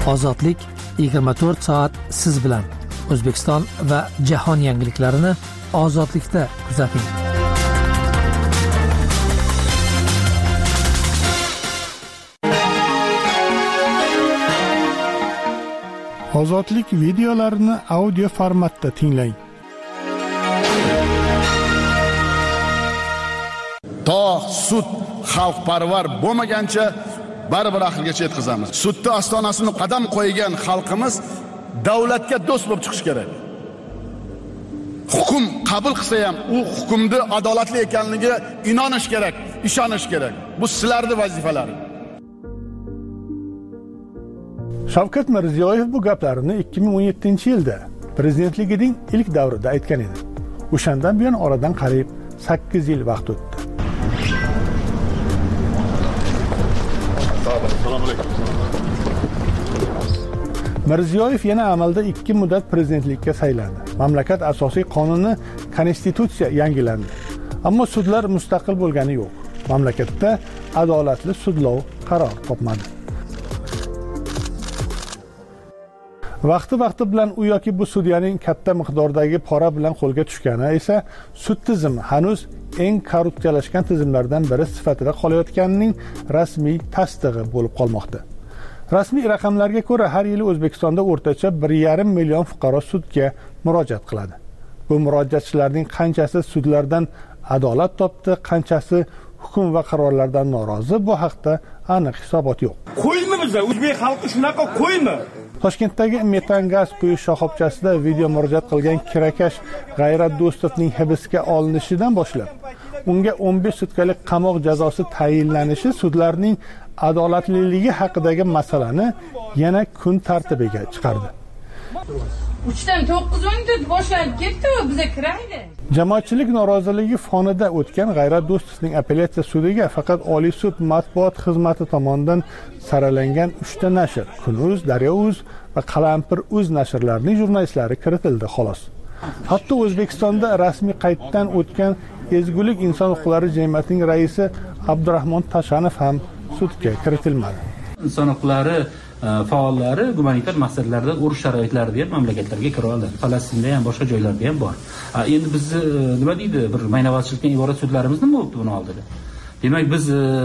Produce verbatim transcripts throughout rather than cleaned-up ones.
Ozodlik yigirma to'rt soat siz bilan. O'zbekiston va jahon yangiliklarini Ozodlikda kuzating. Ozodlik videolarini audio formatda tinglang. To sud xalqparvar bo'lmagancha baribir aqlgacha yetkazamiz. Sudda ostonasini qadam qo'ygan xalqimiz davlatga do'st bo'lib chiqish kerak. Hukm qabul qilsa ham u hukmni adolatli ekanligiga inonish kerak, ishonish kerak. Bu sizlarning vazifalaringiz. Shavkat Mirziyoyev bu gaplarini ikki ming o'n yettinchi yilda prezidentligining ilk davrida aytgan edi. O'shandan buyon oradan qariyb sakkiz yil vaqt o'tdi. Mirziyoyev yana amalda ikki muddat prezidentlikka saylandi. Mamlakat asosiy qonuni konstitutsiya yangilandi. Ammo sudlar mustaqil bo'lgani yo'q. Mamlakatda adolatli sudlov qaror topmadi. Vaqti-vaqti bilan u yoki bu sudyaning katta miqdordagi pora bilan qo'lga tushgani esa sud tizimi hanuz eng korrupsiyalashgan tizimlardan biri sifatida qolayotganining rasmiy tasdig'i bo'lib qolmoqda. Rasmiy raqamlarga ko'ra har yili O'zbekistonda o'rtacha bir yarim million fuqaro sudga murojaat qiladi. Bu murojaatchilarning qanchasi sudlardan adolat topdi, qanchasi hukm va qarorlardan norozi, bu haqda aniq hisobot yo'q. Qo'ymi bizlar o'zbek xalqi shunaqa qo'ymi? Toshkentdagi metan gaz quyish shoxobchasida video murojaat qilgan kirakash G'ayrat Do'stovning hibsga olinishidan boshlab unga o'n besh sutkalik qamoq jazosi tayinlanishi sudlarning adolatliligi haqidagi masalani yana kun tartibiga chiqardi. uchdan to'qqiz o'nda boshlanib ketdi, biza kiraydi. Jamoatchilik noroziligi fonida o'tgan G'ayrat Do'stovning apellyatsiya sudiga faqat Oliy sud matbuot xizmati tomonidan saralangan uchta nashr, Kun.uz, Daryo.uz va Qalampir.uz nashrlarining jurnalistlari kiritildi xolos. Hatto O'zbekistonda rasmiy qayddan o'tgan Ezgulik inson huquqlari jamiyatining raisi Abdurahmon Tashanov ham sudga kiritilmadi. Inson huquqlari faollari gumanitar maqsadlarda urush sharoitlarida ham mamlakatlarga kira oladi. Falastinda ham boshqa joylarda ham bor. Endi biz nima deydi, bir maynavazchilikdan iborat sudlarimiz nima bo'ldi buni oldida? Demak biz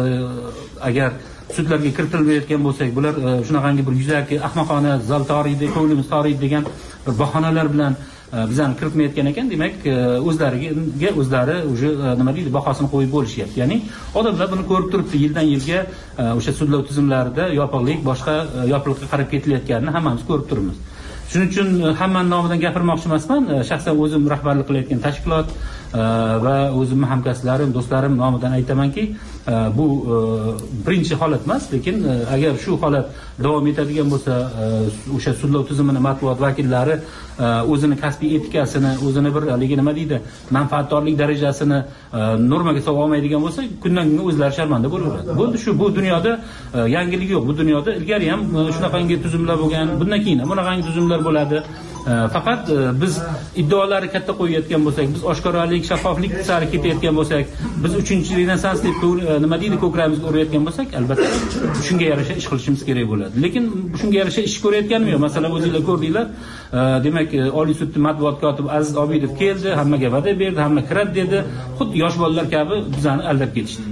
agar sudlarga kiritilmayotgan bo'lsak, bular shunaqangi bir yuzaki ahmoqona zal toriydi, ko'nglimiz toriydi degan bir bahonalar bilan bizani kiritmayotgan ekan, demak o'zlariga o'zlari o'sha nima deydi, bahosini qo'yib bo'lishyapti. Ya'ni odamlar buni ko'rib turibdi, yildan yilga o'sha sudlov tizimlarida yopiqlik, boshqa yopiqlikka qarab ketilayotganini hammamiz ko'rib turibmiz. Shuning uchun hammaning nomidan gapirmoqchi emasman. Shaxsan o'zim rahbarlik qilayotgan tashkilot va o'zimning hamkasblarim, do'stlarim nomidan aytamanki, bu birinchi holat emas, lekin agar shu holat davom etadigan bo'lsa, o'sha sudlov tizimini matbuot vakillari o'zini kasbiy etikasini, o'zini bir haligi nima deydi, manfaatdorlik darajasini normaga solib olmaydigan bo'lsa, kundan kunga o'zlari sharmanda bo'laveradi. Bo'ldi shu, bu dunyoda yangilik yo'q. Bu dunyoda ilgari ham shunaqangi tuzumlar bo'lgan, bundan keyin ham bunaqangi tuzumlar bo'ladi. Faqat biz iddaolari katta qo'yayotgan bo'lsak, biz oshkoralik, shaffoflik sari ketayotgan bo'lsak, biz uchinchi renessans deb nima deydi, ko'kramizga urayotgan bo'lsak, albatta shunga yarasha ish qilishimiz kerak bo'ladi. Lekin shunga yarasha ish ko'rayotganmi yo'q? Masalan, o'zingizlar ko'rdinglar, demak Oliy sud matbuot kotibi Aziz Obidov keldi, hammaga va'da berdi, hamma kiradi dedi. Xuddi yosh bolalar kabi bizani aldab ketishdi.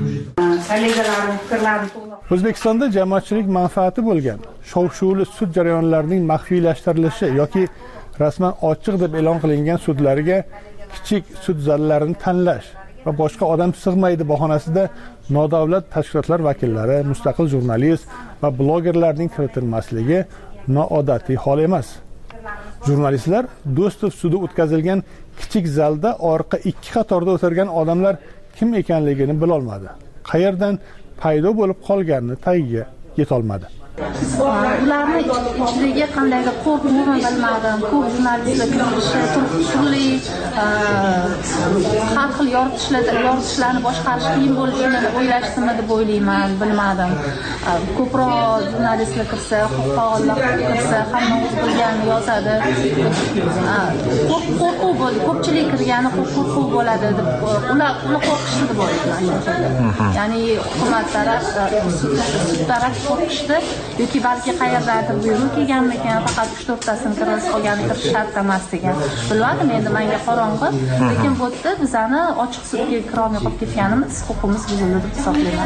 O'zbekistonda jamoatchilik manfaati bo'lgan shov-shuvli sud jarayonlarining maxfiylashtirilishi yoki rasman ochiq deb e'lon qilingan sudlarga kichik sud zallarini tanlash va boshqa odam sig'maydi bahonasida nodavlat tashkilotlar vakillari, mustaqil jurnalist va blogerlarning kiritilmasligi noodatiy hol emas. Jurnalistlar Do'stov sudi o'tkazilgan kichik zalda orqa ikki qatorda o'tirgan odamlar kim ekanligini bilolmadi. Qayerdan paydo bo'lib qolganini tagiga yetolmadi. Ularni ichidagi qandaydir qo'rquvni bilmadim. Ko'p jurnalistlar kirishi, turli har xil yoritishlar yoritishlarni boshqarish qiyin bo'lishini o'ylashdimi deb o'ylayman, bilmadim. Ko'proq jurnalistlar kirsa, faollar kirsa, hamma o'z bilganini yozadi. Qo'rquv bo'ldi, ko'pchilik kirgani qo'rquv bo'ladi deb ular ular qo'rqishdi deb o'ylayman. Ya'ni hukumat taraf, sud taraf qo'rqishdi yoki balki qayerdadir buyruq kelganmikan, faqat uch to'rttasini kirish, qolgani kirish shart emas degan. Bilmadim, endi menga qorong'i, lekin bu yerda bizani ochiq sudga kirolmay qolib ketganimiz, huquqimiz buzildi deb hisoblayman.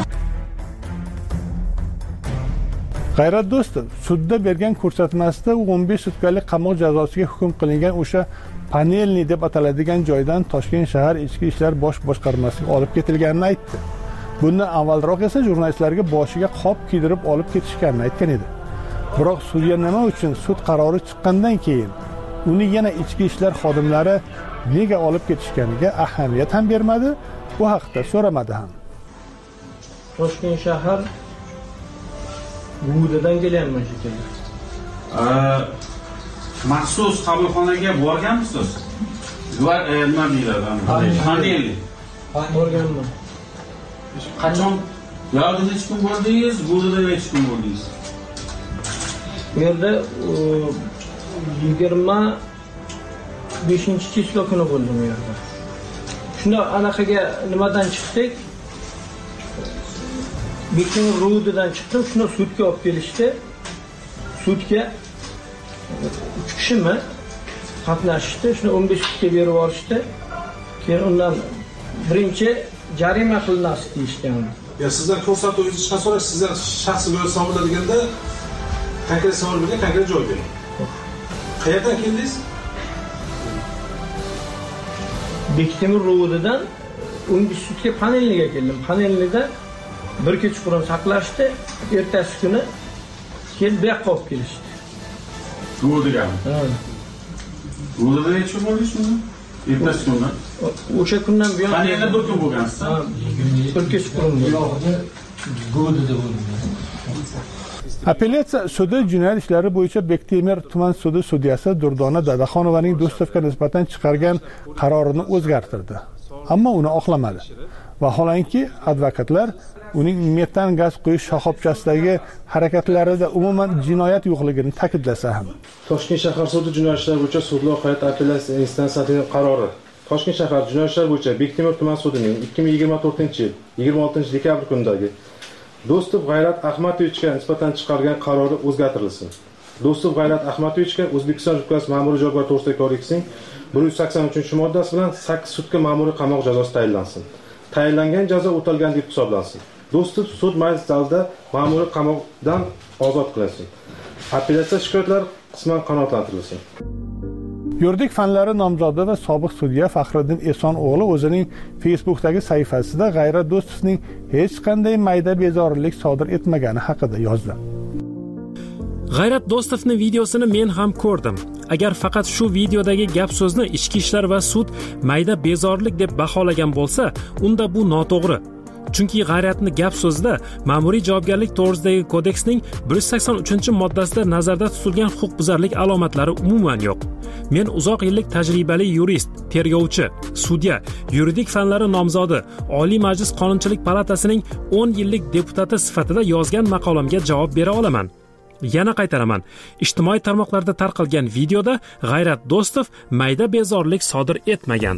G'ayrat Do'stov sudda bergan ko'rsatmasida u o'n besh sutkalik qamoq jazosiga hukm qilingan o'sha panelni deb ataladigan joydan Toshkent shahar ichki ishlar bosh boshqarmasiga olib ketilganini aytdi. Bundan avvalroq esa jurnalistlarga boshiga qop kiydirib olib ketishganini aytgan edi. Biroq sudya nima uchun sud qarori chiqqandan keyin uni yana ichki ishlar xodimlari nega olib ketishganiga ahamiyat ham bermadi, bu haqda so'ramadi ham. Toshkent shahar Budadan kelganman shekilli. Maxsus qabulxonaga borganmisiz? Ular nima deyiladi? Panel. Borganman. Qachon? Yo'lda necha kun bo'ldingiz? Budada necha kun bo'ldingiz? Bu yerda yigirma beshinchi cheklo kuni bo'ldim bu yerda. Shunda anaqaga nimadan chiqdik? Bekin Rudidan chiqdim, shuni sudga olib kelishdi. Sudga uch kishimi qatnashdi, shuni o'n besh kunga berib yuborishdi. Keyin undan birinchi jarima qilinasi deyishgan. Ya sizdan ko'rsatuvingizni chiqarib so'rash, sizdan shaxsiy bo'lib hisoblanadigan konkret savol bilan konkret javob bering. Qayerdan keldingiz? Bektemir Rudidan o'n besh sudga panelga keldim. Panelda bir kechqurun saqlashdi, ertasi kuni kelib bu yoqqa olib kelishdi. Rudigami? Ha. Rudida necha bo'ldi shunda? Ertasi kuni. O'sha kundan buyon panelda bir kun bo'lgansiz. Ha, bir kechqurun bo'ldi. Rudida bo'ldi. Apellyatsiya sudi jinoyat ishlari bo'yicha Bektemir tuman sudi sudyasi Durdona Dadaxonovaning Do'stovga nisbatan chiqargan qarorini o'zgartirdi. Ammo uni oqlamadi. Vaholanki advokatlar uning metan gaz quyish shoxobchasidagi harakatlarida umuman jinoyat yo'qligini ta'kidlasa ham. Toshkent shahar sudi jinoyat ishlari bo'yicha sudlar hay'at apellyatsiya instansiyasining qarori. Toshkent shahar jinoyat ishlari bo'yicha Bektemir tuman sudining ikki ming yigirma to'rtinchi yil yigirma oltinchi dekabr kunidagi Do'stov G'ayrat Ahmadovichga nisbatan chiqargan qarori o'zgartirilsin. Do'stov G'ayrat Ahmadovichga O'zbekiston Respublikasi Ma'muriy javobgarlik to'g'risidagi kodeksining bir yuz sakson uchinchi moddasi bilan sakkiz sutka ma'muriy qamoq jazosi tayinlansin. Tayinlangan jazo o'talgan deb hisoblansin. Do'stov sud majlis zalida ma'muriy qamoqdan ozod qilinsin. Apellyatsiya shikoyatlari qisman qanoatlantirilsin. Yuridik fanlari nomzodi va sobiq sudya Faxriddin Eson o'g'li o'zining Facebook'dagi sahifasida G'ayrat Do'stovning hech qanday mayda bezorilik sodir etmagani haqida yozdi. G'ayrat Do'stovning videosini men ham ko'rdim. Agar faqat shu videodagi gap so'zni ichki ishlar va sud mayda bezorilik deb baholagan bo'lsa, unda bu noto'g'ri. Chunki G'ayratni gap so'zida Ma'muriy javobgarlik to'g'risidagi kodeksning bir yuz sakson uchinchi moddasida nazarda tutilgan huquqbuzarlik alomatlari umuman yo'q. Men uzoq yillik tajribali yurist, tergovchi, sudya, yuridik fanlari nomzodi, Oliy Majlis Qonunchilik palatasining o'n yillik deputati sifatida yozgan maqolamga javob bera olaman. Yana qaytaraman. Ijtimoiy tarmoqlarda tarqalgan videoda G'ayrat Do'stov mayda bezorilik sodir etmagan.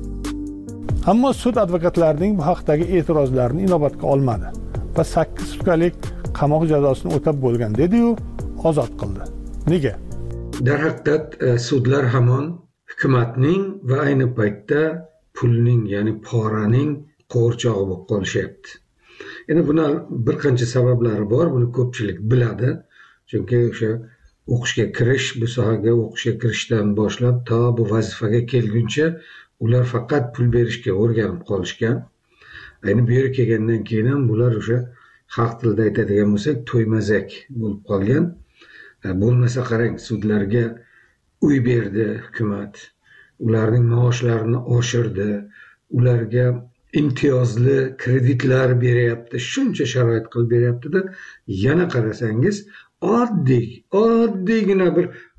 Ammo sud advokatlarining bu haqdagi e'tirozlarini inobatga olmadi va sakkiz sutkalik qamoq jazosini o'tab bo'lgan dedi-yu, ozod qildi. Nega? Darhaqiqat sudlar hamon hukumatning va ayni paytda pulning, ya'ni poraning qo'rchog'i bo'lib qolishyapti. Endi buni bir qancha sabablari bor, buni ko'pchilik biladi. Chunki o'sha o'qishga kirish, bu sohaga o'qishga kirishdan boshlab to bu vazifaga kelguncha ular faqat pul berishga o'rganib qolishgan. Ayni bu yerga kelgandan keyin ham bular o'sha xalq tilida aytadigan bo'lsak, to'ymazak bo'lib qolgan. Bo'lmasa qarang, sudlarga uy berdi hukumat, ularning maoshlarini oshirdi, ularga imtiyozli kreditlar beryapti, shuncha sharoit qilib beryapti-da, yana qarasangiz oddiy, oddiygina bir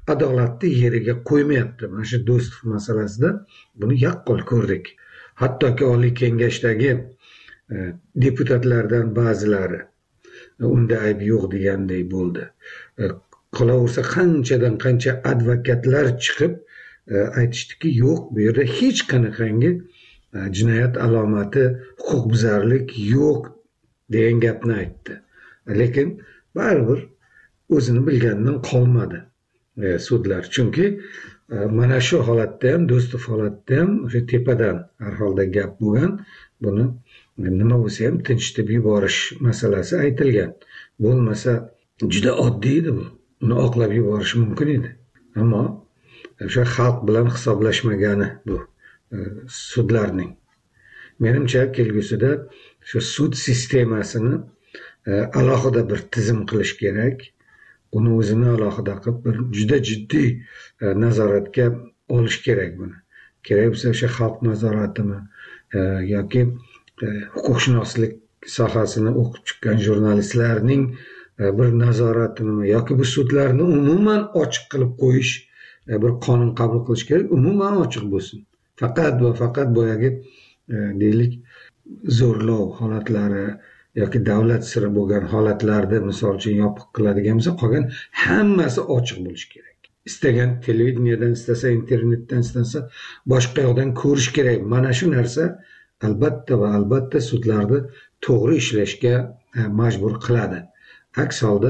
adolatni yeriga qo'ymayapti. Mana shu Do'stov masalasida buni yaqqol ko'rdik. Hattoki Oliy Kengashdagi e, deputatlardan ba'zilari unda ayb yo'q deganday bo'ldi. E, qolaversa qanchadan qancha advokatlar chiqib e, aytishdiki, yo'q, bu yerda hech qanaqangi e, jinoyat alomati, huquqbuzarlik yo'q degan gapni aytdi. Lekin baribir o'zini bilganidan qolmadi e, sudlar. Chunki e, mana shu holatda ham, Do'stov holatda ham o'sha tepadan har holda gap bo'lgan. Buni nima bo'lsa ham tinchitib yuborish masalasi aytilgan. Bo'lmasa juda oddiy edi bu. Uni oqlab yuborish mumkin edi. Ammo o'sha xalq bilan hisoblashmagani bu e, sudlarning. Menimcha kelgusida shu sud sistemasini e, alohida bir tizim qilish kerak. Uni o'zini alohida qilib bir juda jiddiy e, nazoratga olish kerak buni. Kerak bo'lsa o'sha xalq nazoratimi e, yoki e, huquqshunoslik sohasini o'qib chiqqan jurnalistlarning e, bir nazoratimi yoki bu sudlarni umuman ochiq qilib qo'yish, e, bir qonun qabul qilish kerak, umuman ochiq bo'lsin. Faqat va faqat boyagi e, deylik zo'rlov holatlari yoki davlat siri bo'lgan holatlarda misol uchun yopiq qiladigan bo'lsa, qolgan hammasi ochiq bo'lishi kerak. Istagan televideniyadan, istasa internetdan, istasa boshqa yoqdan ko'rish kerak. Mana shu narsa albatta va albatta sudlarni to'g'ri ishlashga majbur qiladi. Aks holda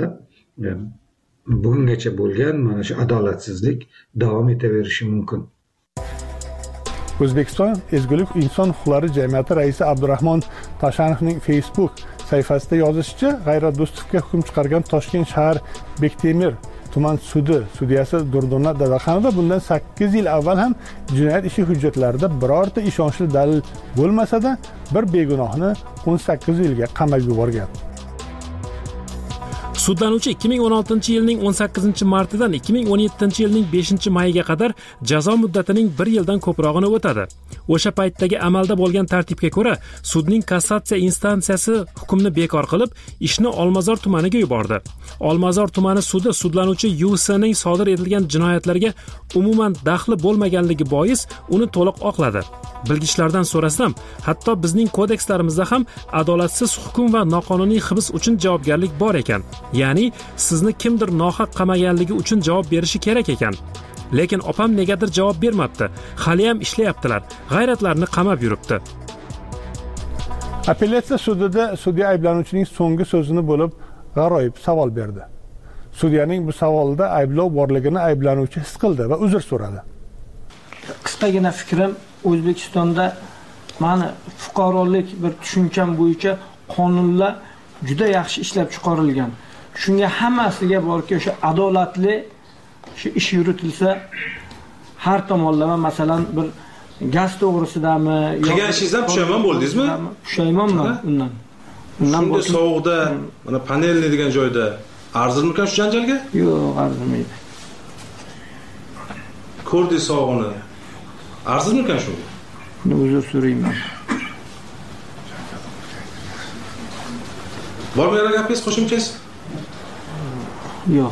bugungacha bo'lgan mana shu adolatsizlik davom etaverishi mumkin. O'zbekiston Ezgulik inson huquqlari jamiyati raisi Abdurahmon Tashanovning Facebook sayfasida yozishicha, G'ayrat Do'stovga hukm chiqargan Toshkent shahar Bektemir tuman sudi sudyasi Durdona Dadaxonova bundan sakkiz yil avval ham jinoyat ishi hujjatlarida birorta ishonchli dalil bo'lmasa-da, bir begunohni o'n sakkiz yilga qamab yuborgan. Sudlanuvchi ikki ming o'n oltinchi yilning o'n sakkizinchi martidan ikki ming o'n yettinchi yilning beshinchi mayiga qadar jazo muddatining bir yildan ko'prog'ini o'tadi. O'sha paytdagi amalda bo'lgan tartibga ko'ra, sudning kassatsiya instansiyasi hukmni bekor qilib, ishni Olmazor tumaniga yubordi. Olmazor tumani sudi sudlanuvchi Yu S'ning sodir etilgan jinoyatlarga umuman daxli bo'lmaganligi bois uni to'liq oqladi. Bilgichlardan so'rasam, hatto bizning kodekslarimizda ham adolatsiz hukm va noqonuniy hibs uchun javobgarlik bor ekan. Ya'ni sizni kimdir nohaq qamaganligi uchun javob berishi kerak ekan. Lekin opam negadir javob bermabdi. Hali ham ishlayaptilar. G'ayratlarni qamab yuribdi. Apellyatsiya sudida sudya ayblanuvchining so'nggi so'zini bo'lib G'aroyev savol berdi. Sudyaning bu savolida ayblov borligini ayblanuvchi his qildi va uzr so'radi. Qisqagina fikrim, O'zbekistonda mani fuqarolik bir tushuncham bo'yicha qonunlar juda yaxshi ishlab chiqarilgan. Shunga hammasiga borki, o'sha adolatli shu ish yuritilsa, har tomonlama, masalan, bir gaz to'g'risidami, qilgan ishingizdan pushaymon bo'ldingizmi? Pushaymonman undan. Undan shunday sovuqda, mana panelni degan joyda arzirmikan shu janjalga? Yo'q, arzimaydi. Ko'rdi sovuqni. Arzirmikan shu? Buni uzr so'rayman. Bormi yana gapingiz, qo'shimchangiz? Yo'q.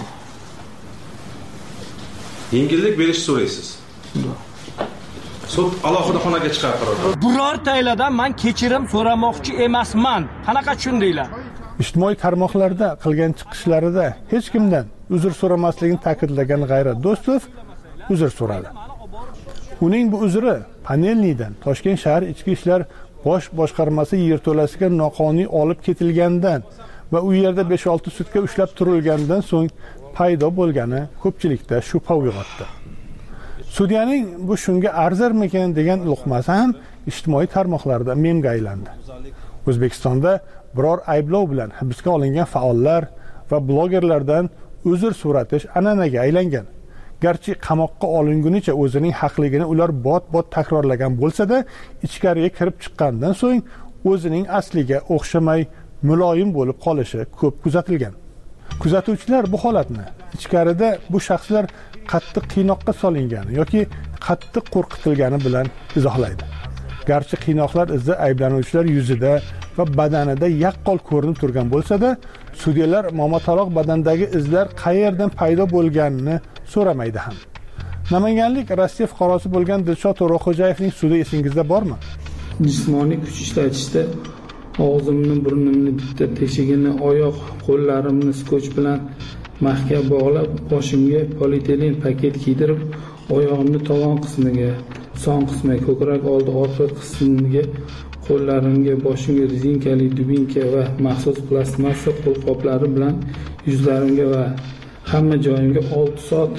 Yengillik berish so'raysiz. Yo'q. Sud alohida xonaga chiqarib qaror. Birortaylardan men kechirim so'ramoqchi emasman. Qanaqa tushundinglar? Ijtimoiy tarmoqlarda qilgan chiqishlarida hech kimdan uzr so'ramasligini ta'kidlagan G'ayrat Do'stov uzr so'radi. Uning bu uzri Panelnidan Toshkent shahar ichki ishlar bosh boshqarmasi yerto'lasiga noqonuniy olib ketilgandan va u yerda besh olti sutka ushlab turilgandan so'ng paydo bo'lgani ko'pchilikda shubha uyg'otdi. Sudyaning bu shunga arzirmikan degan luqmasi ham ijtimoiy tarmoqlarda memga aylandi. O'zbekistonda biror ayblov bilan hibsga olingan faollar va blogerlardan uzr so'ratish an'anaga aylangan. Garchi qamoqqa olingunicha o'zining haqligini ular bot-bot takrorlagan bo'lsa-da, ichkariga kirib chiqqandan so'ng o'zining asliga o'xshamay muloyim bo'lib qolishi ko'p kuzatilgan. Kuzatuvchilar bu holatni ichkarida bu shaxslar qattiq qiynoqqa solingani yoki qattiq qo'rqitilgani bilan izohlaydi. Garchi qiynoqlar izi ayblanuvchilar yuzida va badanida yaqqol ko'rinib turgan bo'lsa-da, sudyalar momotaloq badandagi izlar qayerdan paydo bo'lganini so'ramaydi ham. Namanganlik Rossiya fuqarosi bo'lgan Dilshod To'raxo'jayevning sudi esingizda bormi? Jismoniy kuch ishlatishda og'zimni, burnimni, bitta teshigini, oyoq, qo'llarimni skoch bilan mahkam bog'lab, boshimga polietilen paket kiydirib, oyog'imni tovon qismiga, son qismiga, ko'krak oldi orqa qismiga, qo'llarimga, boshimga rezinkali dubinka va maxsus plastmassa qo'lqoplari bilan yuzlarimga va hamma joyimga olti soat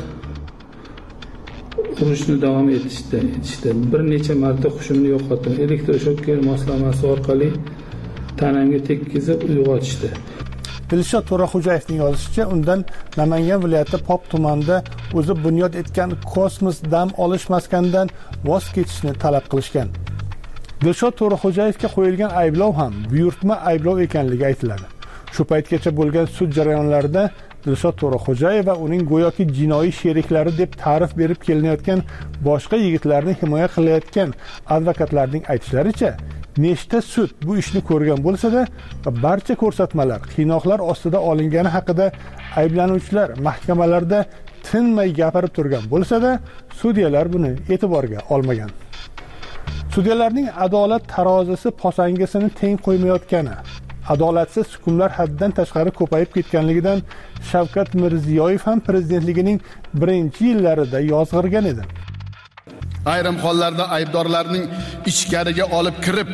urishni davom etishdi. etishdi. Bir necha marta hushimni yo'qotdim. Elektroshoker moslamasi orqali tanamga tekkizib uyg'otishdi. Dilshod To'raxo'jayevning yozishicha, undan Namangan viloyati Pop tumanida o'zi bunyod etgan kosmos dam olish maskanidan voz kechishni talab qilishgan. Dilshod To'raxo'jayevga qo'yilgan ayblov ham buyurtma ayblov ekanligi aytiladi. Shu paytgacha bo'lgan sud jarayonlarida Dilshod To'raxo'jayev va uning go'yoki jinoiy sheriklari deb ta'rif berib kelinayotgan boshqa yigitlarni himoya qilayotgan advokatlarning aytishlaricha, nechta sud bu ishni ko'rgan bo'lsa-da, barcha ko'rsatmalar qiynoqlar ostida olingani haqida ayblanuvchilar mahkamalarda tinmay gapirib turgan bo'lsa-da, sudyalar buni e'tiborga olmagan. Sudyalarning adolat tarozisi posangasini teng qo'ymayotgani, adolatsiz hukmlar haddan tashqari ko'payib ketganligidan Shavkat Mirziyoyev ham prezidentligining birinchi yillarida yozg'irgan edi. Ayrim hollarda aybdorlarning ichkariga olib kirib,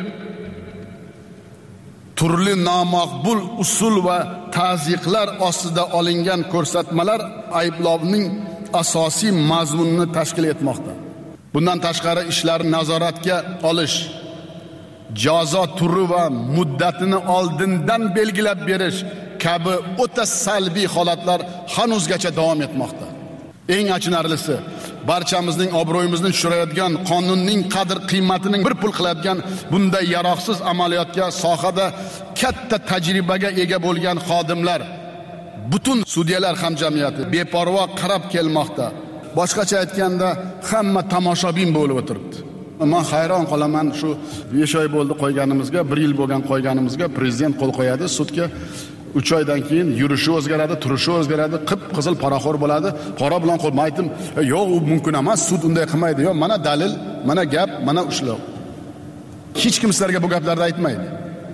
turli nomaqbul usul va ta'ziqlar ostida olingan ko'rsatmalar ayblovning asosiy mazmunini tashkil etmoqda. Bundan tashqari ishlarni nazoratga olish, jazo turi va muddatini oldindan belgilab berish kabi o'ta salbiy holatlar hanuzgacha davom etmoqda. Eng achinarlisi, barchamizning obro'yimizni tushirayotgan, qonunning qadr qiymatining bir pul qiladigan bunday yaroqsiz amaliyotga sohada katta tajribaga ega bo'lgan xodimlar, butun sudyalar hamjamiyati beparvo qarab kelmoqda. Boshqacha aytganda, hamma tomoshabin bo'lib o'tiribdi. Men hayron qolaman, shu besh oy bo'ldi qo'yganimizga, bir yil bo'lgan qo'yganimizga prezident qo'l qo'yadi, sudga uch oydan keyin yurishi o'zgaradi, turishi o'zgaradi, qip-qizil poraxo'r bo'ladi. Qora bilan qo'l aytdim, yo'q, u mumkin emas, sud unday qilmaydi. Yo'q, mana dalil, mana gap, mana ushlov. Hech kim sizlarga bu gaplarni aytmaydi.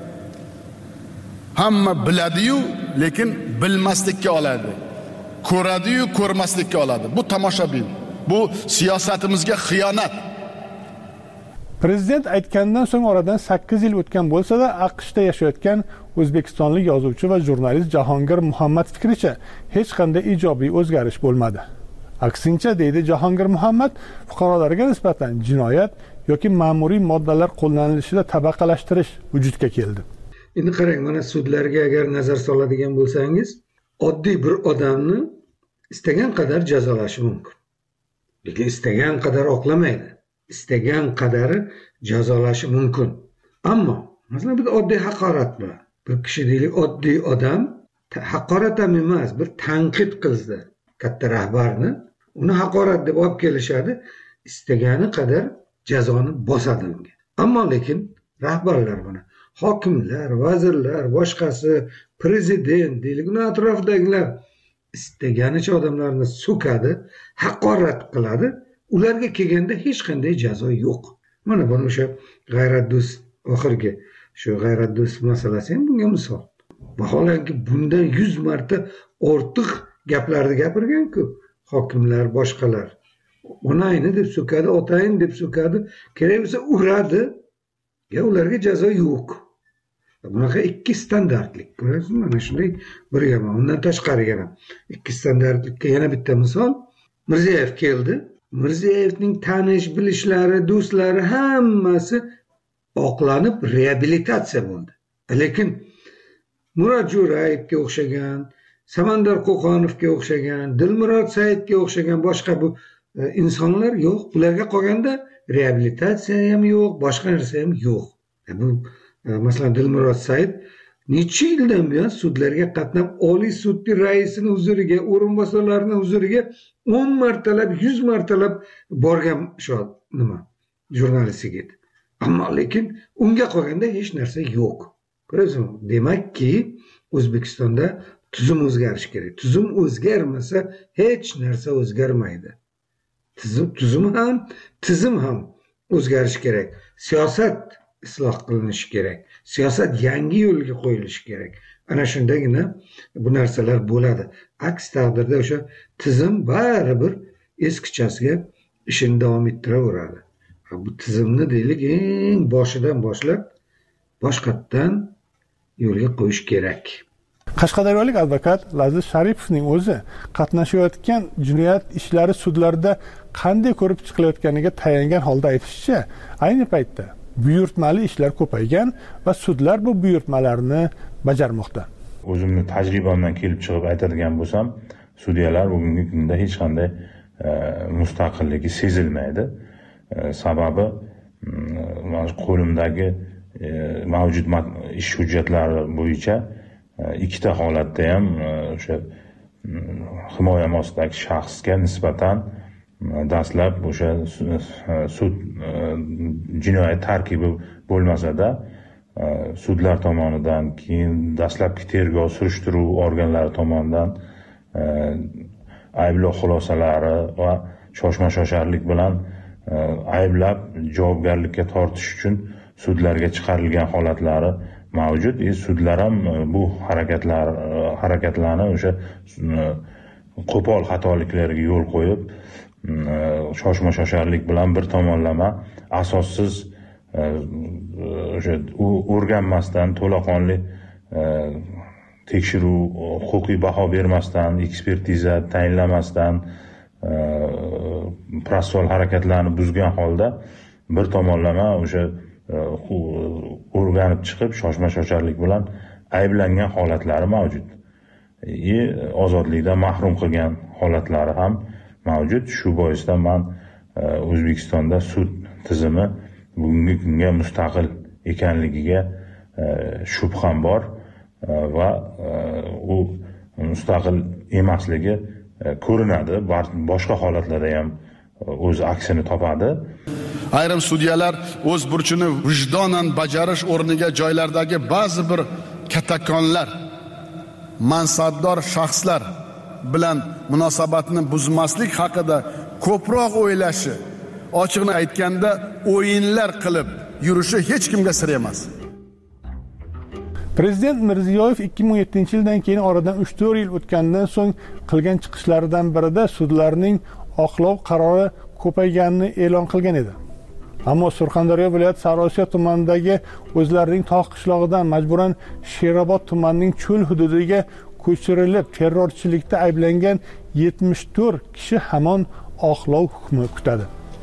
Hamma biladi-yu, lekin bilmaslikka oladi. Ko'radi-yu, ko'rmaslikka oladi. Bu tomoshabin. Bu siyosatimizga xiyonat. Prezident aytgandan so'ng oradan sakkiz yil o'tgan bo'lsa-da, AQShda yashayotgan o'zbekistonlik yozuvchi va jurnalist Jahongir Muhammad fikricha hech qanday ijobiy o'zgarish bo'lmadi. Aksincha, deydi Jahongir Muhammad, fuqarolarga nisbatan jinoyat yoki ma'muriy moddalar qo'llanilishida tabaqalashtirish vujudga keldi. Endi qarang, mana sudlarga agar nazar soladigan bo'lsangiz, oddiy bir odamni istagan qadar jazolashi mumkin. Lekin istagan qadar oqlamaydi. Istagan qadari jazolashi mumkin. Ammo masalan bir oddiy haqorat bilan bir kishi deylik oddiy odam haqorat ham emas, bir tanqid qilsa katta rahbarni, uni haqorat deb olib kelishadi, istagani qadar jazoni bosadi unga. Ammo lekin rahbarlar buni hokimlar, vazirlar, boshqasi, prezident deylik, uni atrofidagilar istaganicha odamlarni so'kadi, haqorat qiladi. Ularga kelganda hech qanday jazo yo'q. Mana buni o'sha G'ayratdo'st oxirgi shu G'ayratdo'st masalasi ham bunga misol. Vaholanki bundan yuz marta ortiq gaplarni gapirgan-ku hokimlar, boshqalar. Onayni deb so'kadi, otayin deb so'kadi, kerak bo'lsa uradi. Ya ularga jazo yo'q. Bunaqa ikki standartlik. Ko'rasizmi? Mana shunday bir yomon. Undan tashqari yana ikki standartlikka yana bitta misol. Mirziyoyev keldi. Mirziyoyevning tanish, bilishlari, do'stlari hammasi oqlanib reabilitatsiya bo'ldi. Lekin Murod Jo'rayevga o'xshagan, Samandar Qo'qonovga o'xshagan, Dilmurod Saidga o'xshagan boshqa bu e, insonlar yo'q. Ularga qolganda reabilitatsiya ham yo'q, boshqa narsa ham yo'q. E, bu e, masalan Dilmurod Said necha yildan buyon sudlarga qatnab, Oliy sudning raisini huzuriga, o'rinbosarlarining huzuriga o'n martalab, yuz martalab borgan shu nima jurnalist yigit. Ammo lekin unga qolganda hech narsa yo'q. Ko'rasizmi? Demakki, O'zbekistonda tuzum o'zgarishi kerak. Tuzum o'zgarmasa hech narsa o'zgarmaydi. Tuzum tuzum ham, tizim ham o'zgarishi kerak. Siyosat isloh qilinishi kerak. Siyosat yangi yo'lga qo'yilishi kerak. Ana shundagina bu narsalar bo'ladi. Aks taqdirda o'sha tizim baribir eskichasiga ishini davom ettiraveradi. Bu tizimni deylik eng boshidan boshlab boshqatdan yo'lga qo'yish kerak. Qashqadaryolik advokat Laziz Sharipovning o'zi qatnashayotgan jinoyat ishlari sudlarda qanday ko'rib chiqilayotganiga tayangan holda aytishicha, ayni paytda buyurtmali ishlar ko'paygan va sudlar bu buyurtmalarni bajarmoqda. O'zimni tajribamdan kelib chiqib aytadigan bo'lsam, sudyalar bugungi kunda hech qanday mustaqilligi sezilmaydi. Sababi qo'limdagi mavjud ish hujjatlari bo'yicha ikkita holatda ham o'sha himoya ostidagi shaxsga nisbatan dastlab o'sha sud jinoyat tarkibi bo'lmasa-da sudlar tomonidan, keyin dastlabki tergov surishtiruv organlari tomonidan ayblov xulosalari va shoshma shosharlik bilan ayblab javobgarlikka tortish uchun sudlarga chiqarilgan holatlari mavjud. E, sudlar ham bu harakatlar harakatlarni o'sha qo'pol xatoliklarga yo'l qo'yib, shoshma shosharlik bilan bir tomonlama asossiz o'sha o'rganmasdan, to'laqonli tekshiruv, huquqiy baho bermasdan, ekspertiza tayinlamasdan protsessual harakatlarni buzgan holda bir tomonlama o'sha o'rganib chiqib shoshma shosharlik bilan ayblangan holatlari mavjud. E, ozodlikdan mahrum qilgan holatlari ham mavjud. Shu boisdan men O'zbekistonda sud tizimi bugungi kunga mustaqil ekanligiga shubham bor va u mustaqil emasligi ko'rinadi. Boshqa holatlarda ham o'z aksini topadi. Ayrim sudyalar o'z burchini vijdonan bajarish o'rniga joylardagi ba'zi bir katakonlar, mansabdor shaxslar bilan munosabatni buzmaslik haqida ko'proq o'ylashi, ochiqni aytganda o'yinlar qilib yurishi hech kimga sir emas. Prezident Mirziyoyev ikki ming o'n yettinchi yildan keyin oradan uch to'rt yil o'tgandan so'ng qilgan chiqishlaridan birida sudlarning oqlov qarori ko'payganini e'lon qilgan edi. Ammo Surxondaryo viloyat Sariosiyo tumanidagi o'zlarining tog' qishlog'idan majburan Sherobod tumanining cho'l hududiga ko'chirilib terrorchilikda ayblangan yetmish to'rt kishi hamon oqlov hukmi kutadi.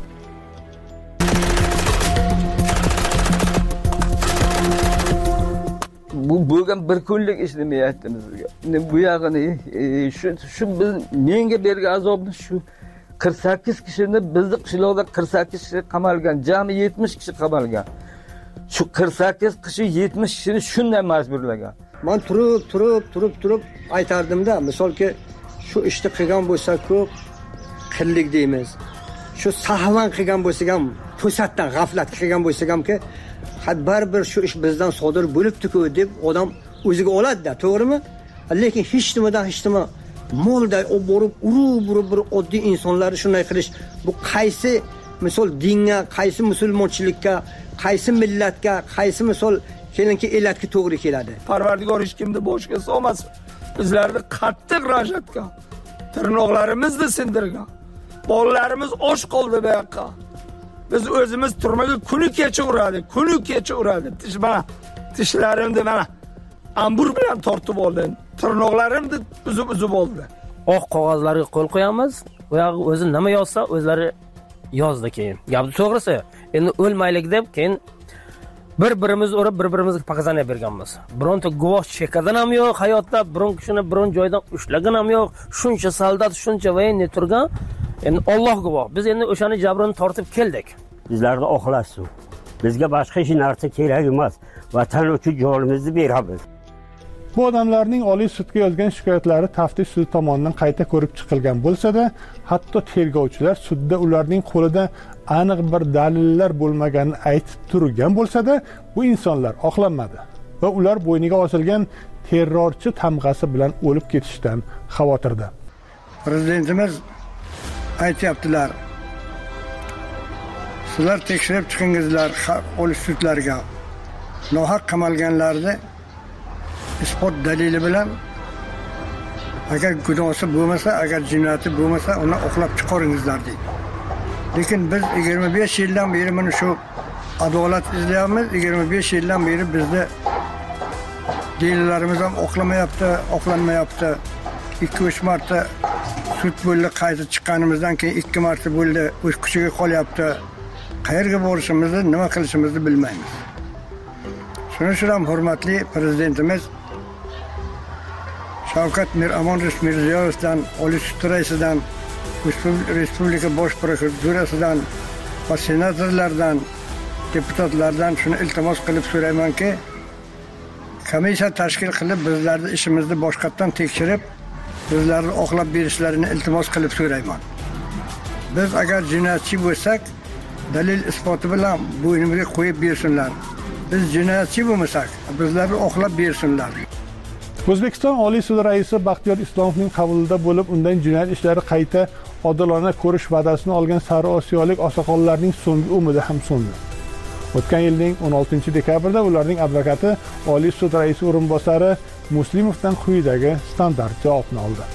Bu bo'lgan bir kunlik ish demayapti bizga. Bu yog'ini shu shu biz menga bergan azobni shu qirq sakkiz kishini bizni qishloqda qirq sakkiz kishi qamalgan, jami yetmish kishi qamalgan. Shu qirq sakkiz kishi yetmish kishini shunday majburlagan. Men turib, turib, turib, turib aytardimda, misolki shu ishni qilgan bo'lsa-ku qillik deymiz. Shu sahvan qilgan bo'lsa ham, to'satdan g'aflat qilgan bo'lsa hamki, had baribir shu ish bizdan sodir bo'libdi-ku deb odam o'ziga oladi-da, to'g'rimi? Lekin hech nimadan hech nima molday olib borib, urib-urib bir oddiy insonlarni shunday qilish, bu qaysi misol dinga, qaysi musulmonchilikka, qaysi millatga, qaysi misol kelinki elatga to'g'ri keladi. Parvardigor hech kimni boshga solmasin. Bizlarni qattiq rajatga, tirnoqlarimizni sindirgan. Bolalarimiz och qoldi bu yoqqa. Biz o'zimiz turmaga kuni kecha uradi, kuni kecha uradi. Tish mana, tishlarimni mana ambur bilan tortib oldim. Tirnoqlarimni uzib-uzib oldi. Oq qog'ozlarga qo'l qo'yamiz. U yoq o'zi nima yozsa, o'zlari yozdi keyin. Gap to'g'risi, endi o'lmaylik deb keyin bir-birimizni urib, bir-birimizga pakazaniya berganmiz. Bironta guvoh chekadan ham yo'q, hayotda biron kishini biron joydan ushlagan ham yo'q. Shuncha soldat, shuncha voyenniy turgan. Endi Alloh guvoh, biz endi o'shani jabrini tortib keldik. Bizlarni oqlashsin. Bizga boshqa hech narsa kerak emas. Vatan uchun jonimizni beramiz. Bu odamlarning Oliy sudga yozgan shikoyatlari taftish sudi tomonidan qayta ko'rib chiqilgan bo'lsa-da, hatto tergovchilar sudda ularning qo'lida aniq bir dalillar bo'lmaganini aytib turgan bo'lsa-da, bu insonlar oqlanmadi va ular bo'yniga osilgan terrorchi tamg'asi bilan o'lib ketishdan xavotirda. Prezidentimiz aytyaptilar, sizlar tekshirib chiqingizlar o'lish sudlariga. Nohaq qamalganlarni isbot dalili bilan agar gunohi bo'lmasa, agar jinoyati bo'lmasa, uni oqlab chiqaringizlar deydi. Lekin biz yigirma besh yildan beri mana shu adolat izlayapmiz. yigirma besh yildan beri bizda delilarimiz ham oqlamayapti, oqlanmayapti. ikki uch marta sud bo'ldi, qayta chiqqanimizdan keyin ikki marta bo'ldi, o'z kuchiga qolyapti. Qayerga borishimizni, nima qilishimizni bilmaymiz. Shuning uchun ham hurmatli prezidentimiz Shavkat Mirziyoyev Mirziyoyevdan, Oliy sud raisidan, Respublika bosh prokuraturasidan va senatorlardan, deputatlardan shuni iltimos qilib so'raymanki, komissiya tashkil qilib bizlarni ishimizni boshqatdan tekshirib, bizlarni oqlab berishlarini iltimos qilib so'rayman. Biz agar jinoyatchi bo'lsak, dalil isboti bilan bo'ynimizga qo'yib bersinlar. Biz jinoyatchi bo'lmasak, bizlarni oqlab bersinlar. O'zbekiston Oliy sudi raisi Baxtiyor Islomovning qabulida bo'lib, undan jinoyat ishlari qayta odilona ko'rish va'dasini olgan Sari Osiyolik oqsoqollarning so'nggi umidi ham so'ndi. O'tgan yilning o'n oltinchi dekabrda ularning advokati Oliy sud raisi o'rinbosari Muslimovdan quyidagi standart javobni oldi.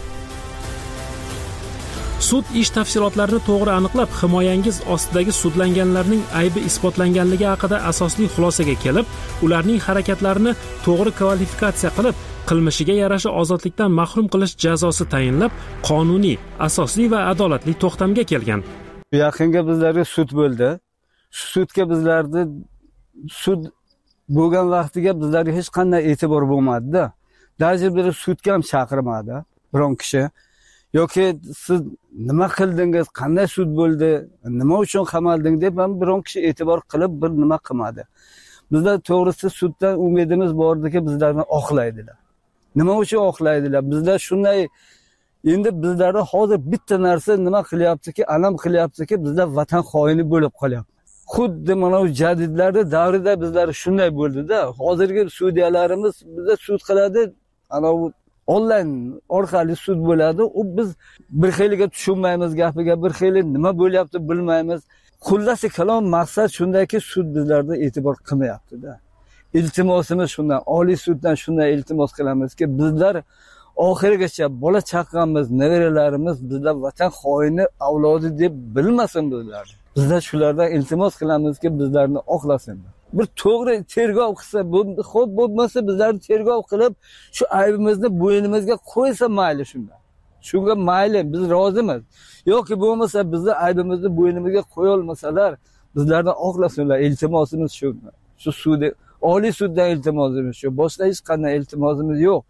Sud ish tafsilotlarini to'g'ri aniqlab, himoyangiz ostidagi sudlanganlarning aybi isbotlanganligi haqida asosli xulosaga kelib, ularning harakatlarini to'g'ri kvalifikatsiya qilib, qilmishiga yarasha ozodlikdan mahrum qilish jazosi tayinlab, qonuniy, asosli va adolatli to'xtamga kelgan. Yaqinga bizlarga sud bo'ldi. Shu sudga bizlarni sud bo'lgan vaqtiga bizlarga hech qanday e'tibor bo'lmadi-da. Даже bir sudga ham chaqirmadi biron kishi. Yoki siz nima qildingiz, qanday sud bo'ldi, nima uchun qamalding deb ham biron kishi e'tibor qilib bir nima qilmadi. Bizlar to'g'risi suddan umidimiz bordiki, bizlarni oqlaydilar. Nima uchun oqlaydilar? Bizlar shunday, endi bizlarda hozir bitta narsa nima qilyaptiki, alam qilyaptiki, bizlar vatan xoini bo'lib qolyapmiz. Xuddi mana bu jadidlarda davrida bizlar shunday bo'ldi-da. Hozirgi sudyalarimiz bizda sud qiladi, ana bu onlayn orqali sud bo'ladi. U biz bir xiliga tushunmaymiz gapiga, bir xili nima bo'lyapti bilmaymiz. Xullasi kalom maqsad shundayki, sud bizlarda e'tibor qilmayapti-da. Iltimosimiz shundan, Oliy suddan shunday iltimos qilamizki, bizlar oxirigacha bola chaqamiz, nevaralarimiz bizlar vatan xoini avlodi deb bilmasin bizlar. Bizlar shulardan iltimos qilamizki, bizlarni oqlasin. Bir to'g'ri tergov qilsa, xo'p bo'lmasa bizlarni tergov qilib, shu aybimizni bo'ynimizga qo'ysa mayli shunda. Shunga mayli, biz rozimiz. Yoki bo'lmasa bizni aybimizni bo'ynimizga qo'ya olmasalar, bizlarni oqlasinlar. Iltimosimiz shu. Shu sud, Oliy suddan iltimosimiz shu. Boshqa hech qanday iltimosimiz yo'q.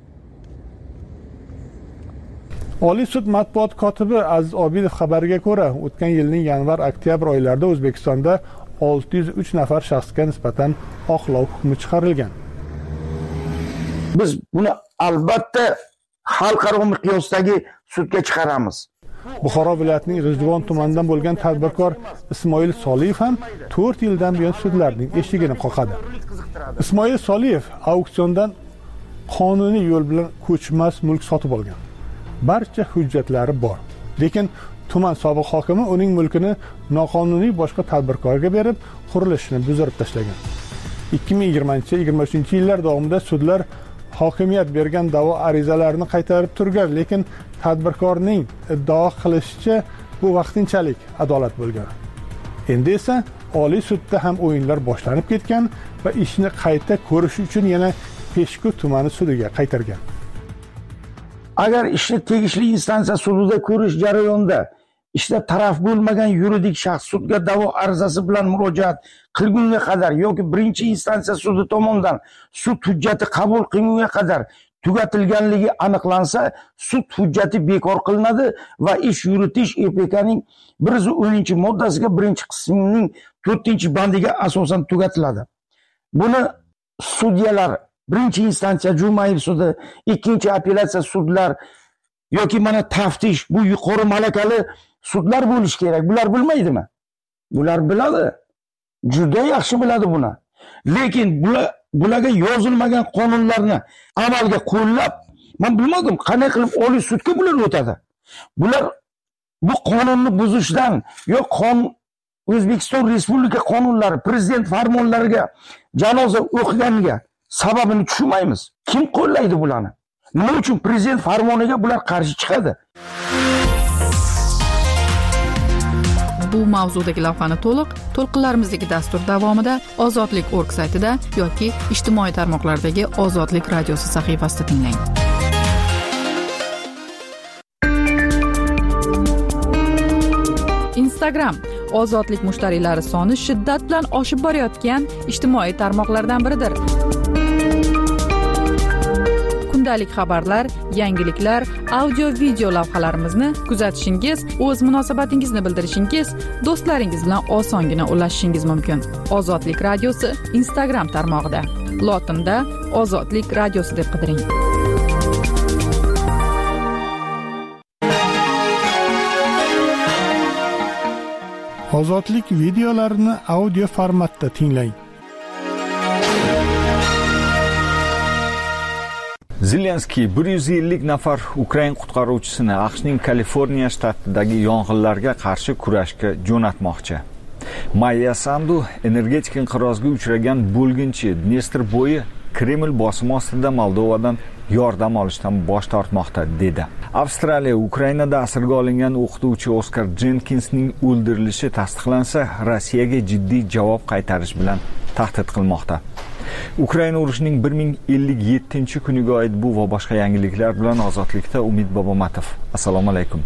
Oliy sud matbuot kotibi Aziz Obidov xabariga ko'ra, o'tgan yilning yanvar-oktyabr oylarida O'zbekistonda olti yuz uch nafar shaxsga nisbatan oqlov hukmi chiqarilgan. Biz buni albatta xalqaro miqyosdagi sudga chiqaramiz. Buxoro viloyatining G'ijduvon tumanidan bo'lgan tadbirkor Ismoil Soliyev ham to'rt yildan buyon sudlarning eshigini qoqadi. Ismoil Soliyev auksiondan qonuniy yo'l bilan ko'chmas mulk sotib olgan. Barcha hujjatlari bor. Lekin tuman sobiq hokimi uning mulkini noqonuniy boshqa tadbirkorga berib, qurilishni buzdirib tashlagan. ikki ming yigirmanchi yigirma uchinchi yillar davomida sudlar hokimiyat bergan da'vo arizalarini qaytarib turgan, lekin tadbirkorning iddao qilishicha bu vaqtinchalik adolat bo'lgan. Endi esa Oliy sudda ham o'yinlar boshlanib ketgan va ishni qayta ko'rish uchun yana Peshku tumani sudiga qaytargan. Agar ishni tegishli instansiya sudida ko'rish jarayonida ishda taraf bo'lmagan yuridik shaxs sudga da'vo arizasi bilan murojaat qilgunga qadar yoki birinchi instansiya sudi tomonidan sud hujjati qabul qilingunga qadar tugatilganligi aniqlansa, sud hujjati bekor qilinadi va ish yuritish E P K'ning bir yuz o'ninchi moddasiga birinchi qismining to'rtinchi bandiga asosan tugatiladi. Buni sudyalar birinchi instansiya Jumayev sudi, ikkinchi apellyatsiya sudlar yoki mana taftish, bu yuqori malakali sudlar bo'lish kerak. Bular bilmaydimi? Bular biladi. Juda yaxshi biladi buni. Lekin bular bularga yozilmagan qonunlarni amalga qo'llab, men bilmadim qanday qilib oliy sudga bular o'tadi. Bular bu qonunni buzishdan yo qonun O'zbekiston Respublika qonunlari, prezident farmonlariga janoza o'qiganiga sababini tushunmaymiz. Kim qo'llaydi bularni? Nima uchun prezident farmoniga bular qarshi chiqadi? Bu mavzudagi lavhani to'liq to'lqinlarimizdagi dastur davomida Ozodlik org saytida yoki ijtimoiy tarmoqlardagi Ozodlik radiosi sahifasida tinglang. Instagram Ozodlik mushtariylari soni shiddat bilan oshib borayotgan ijtimoiy tarmoqlardan biridir. Kundalik xabarlar, yangiliklar, audio video lavhalarimizni kuzatishingiz, o'z munosabatingizni bildirishingiz, do'stlaringiz bilan osongina ulashishingiz mumkin. Ozodlik radiosi Instagram tarmog'ida. Lotinda Ozodlik radiosi deb qidiring. Ozodlik videolarini audio formatda tinglang. Zelenskiy bir yuz ellik nafar Ukrain qutqaruvchisini AQShning Kaliforniya shtatidagi yong'inlarga qarshi kurashga jo'natmoqchi. Maya Sandu energetik inqirozga uchragan bo'lginchi Dnestr bo'yi Kreml bosimi ostida Moldovadan yordam olishdan bosh tortmoqda dedi. Avstraliya Ukrainada asirga olingan o'qituvchi Oskar Jenkinsning o'ldirilishi tasdiqlansa, Rossiyaga jiddiy javob qaytarish bilan tahdid qilmoqda. Ukraina urushining bir ming ellik yettinchi kuniga oid bu va boshqa yangiliklar bilan Ozodlikda Umid Bobomatov. Assalomu alaykum.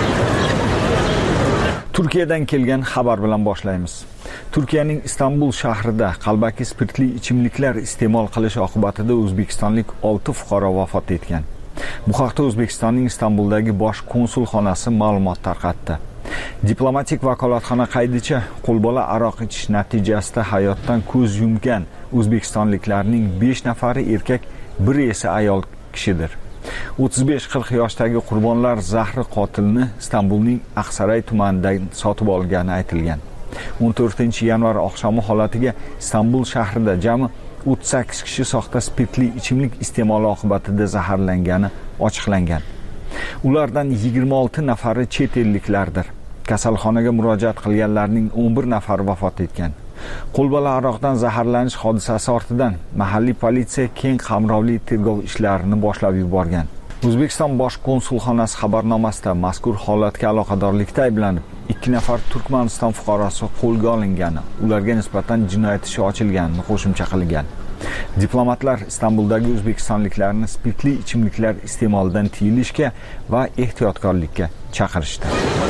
Turkiyadan kelgan xabar bilan boshlaymiz. Turkiyaning Istanbul shahrida qalbaki spirtli ichimliklar iste'mol qilish oqibatida o'zbekistonlik olti fuqaro vafot etgan. Bu haqda O'zbekistonning Istanbuldagi bosh konsulxonasi ma'lumot tarqatdi. Diplomatik vakolatxona qaydicha, qo'lbola aroq ichish natijasida hayotdan ko'z yumgan o'zbekistonliklarning besh nafari erkak, biri esa ayol kishidir. o'ttiz besh qirq yoshdagi qurbonlar zahri qotilni Istanbulning Aqsaray tumanidan sotib olgani aytilgan. o'n to'rtinchi yanvar oqshomi holatiga Istanbul shahrida jami o'ttiz sakkiz kishi soxta spirtli ichimlik iste'moli oqibatida zaharlangani ochiqlangan. Ulardan yigirma olti nafari chet elliklardir. Kasalxonaga murojaat qilganlarning o'n bir nafari vafot etgan. Qo'lbola aroqdan zaharlanish hodisasi ortidan mahalliy politsiya keng qamrovli tergov ishlarini boshlab yuborgan. O'zbekiston bosh konsulxonasi xabarnomasida mazkur holatga aloqadorlikda ayblanib ikki nafar Turkmaniston fuqarosi qo'lga olingani, ularga nisbatan jinoyat ishi ochilganini qo'shimcha qilgan. Diplomatlar Istanbuldagi o'zbekistonliklarni spirtli ichimliklar iste'molidan tiyilishga va ehtiyotkorlikka chaqirishdi.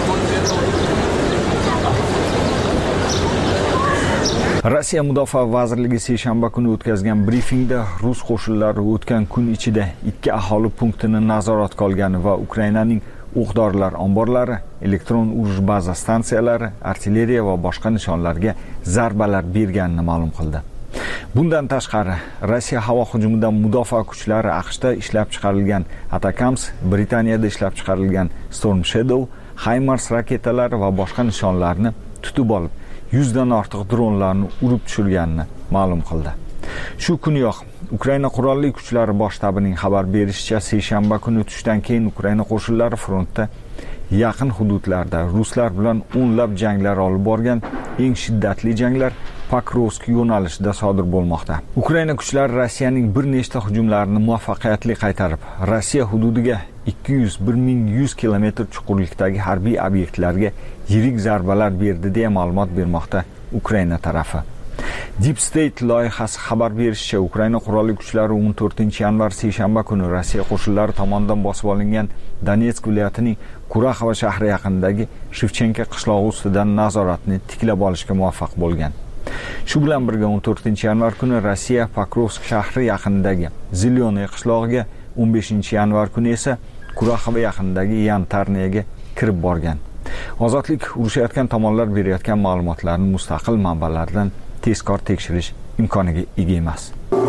Rossiya Mudofaa vazirligi seshanba kuni o'tkazgan brifingda rus qo'shinlari o'tgan kun ichida ikki aholi punktini nazoratga olgani va Ukrainaning o'q-dorilar omborlari, elektron urush baza stansiyalari, artilleriya va boshqa nishonlarga zarbalar berganini ma'lum qildi. Bundan tashqari, Rossiya havo hujumidan mudofaa kuchlari AQShda ishlab chiqarilgan Atacams, Britaniyada ishlab chiqarilgan Storm Shadow, HIMARS raketalari va boshqa nishonlarni tutib olib, yuzdan ortiq dronlarni urib tushirganini ma'lum qildi. Shu kuniyoq Ukraina qurolli kuchlari bosh shtabining xabar berishicha, seshanba kuni tushdan keyin Ukraina qo'shinlari frontda yaqin hududlarda ruslar bilan o'nlab janglar olib borgan. Eng shiddatli janglar Pakrovsk yo'nalishida sodir bo'lmoqda. Ukraina kuchlari Rossiyaning bir nechta hujumlarini muvaffaqiyatli qaytarib, Rossiya hududiga ikki yuz bir ming yuz kilometr chuqurlikdagi harbiy obyektlarga yirik zarbalar berdi deya ma'lumot bermoqda Ukraina tarafi. Deep State loyihasi xabar berishicha, Ukraina qurolli kuchlari o'n to'rtinchi yanvar seshanba kuni Rossiya qo'shinlari tomonidan bosib olingan Donetsk viloyatining Kuraxova shahri yaqinidagi Shevchenko qishlog'i ustidan nazoratni tiklab olishga muvaffaq bo'lgan. Shu bilan birga o'n to'rtinchi yanvar kuni Rossiya Pakrovsk shahri yaqinidagi Zelyoniy qishlog'iga, o'n beshinchi yanvar kuni esa Kuraxova yaqinidagi Yantarniyaga kirib borgan. Ozodlik urushayotgan tomonlar berayotgan ma'lumotlarni mustaqil manbalardan tezkor tekshirish imkoniga ega emas.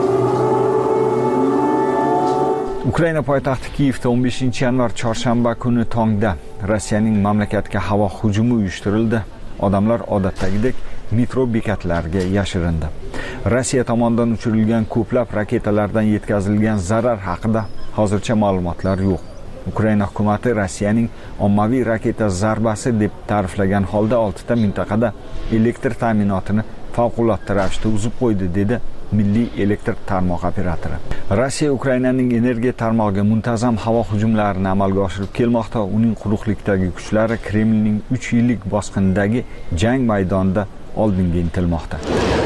Ukraina poytaxti Kiyevda o'n beshinchi yanvar chorshanba kuni tongda Rossiyaning mamlakatga havo hujumi uyushtirildi. Odamlar odatdagidek metro bekatlariga yashirindi. Rossiya tomonidan uchirilgan ko'plab raketalardan yetkazilgan zarar haqida hozircha ma'lumotlar yo'q. Ukraina hukumati Rossiyaning ommaviy raketa zarbasi deb ta'riflagan holda oltita mintaqada elektr ta'minotini favqulodda ravishda uzib qo'ydi, dedi milliy elektr tarmoq operatori. Rossiya Ukrainaning energiya tarmog'iga muntazam havo hujumlarini amalga oshirib kelmoqda. Uning quruqlikdagi kuchlari Kremlning uch yillik bosqindagi jang maydonida oldinga intilmoqda.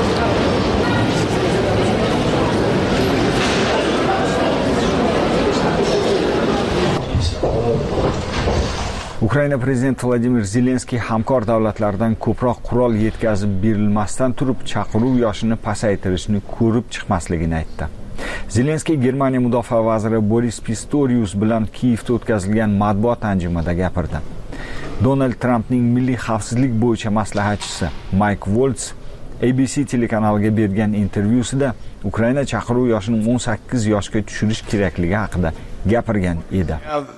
Ukraina prezidenti Vladimir Zelenskiy hamkor davlatlardan ko'proq qurol yetkazib berilmasdan turib chaqiruv yoshini pasaytirishni ko'rib chiqmasligini aytdi. Zelenskiy Germaniya mudofaa vaziri Boris Pistorius bilan Kiyevda o'tkazilgan matbuot anjumada gapirdi. Donald Trampning milliy xavfsizlik bo'yicha maslahatchisi Mike Waltz A B C telekanaliga bergan intervyusida Ukraina chaqiruv yoshini o'n sakkiz yoshga tushirish kerakligi haqida gapirgan edi.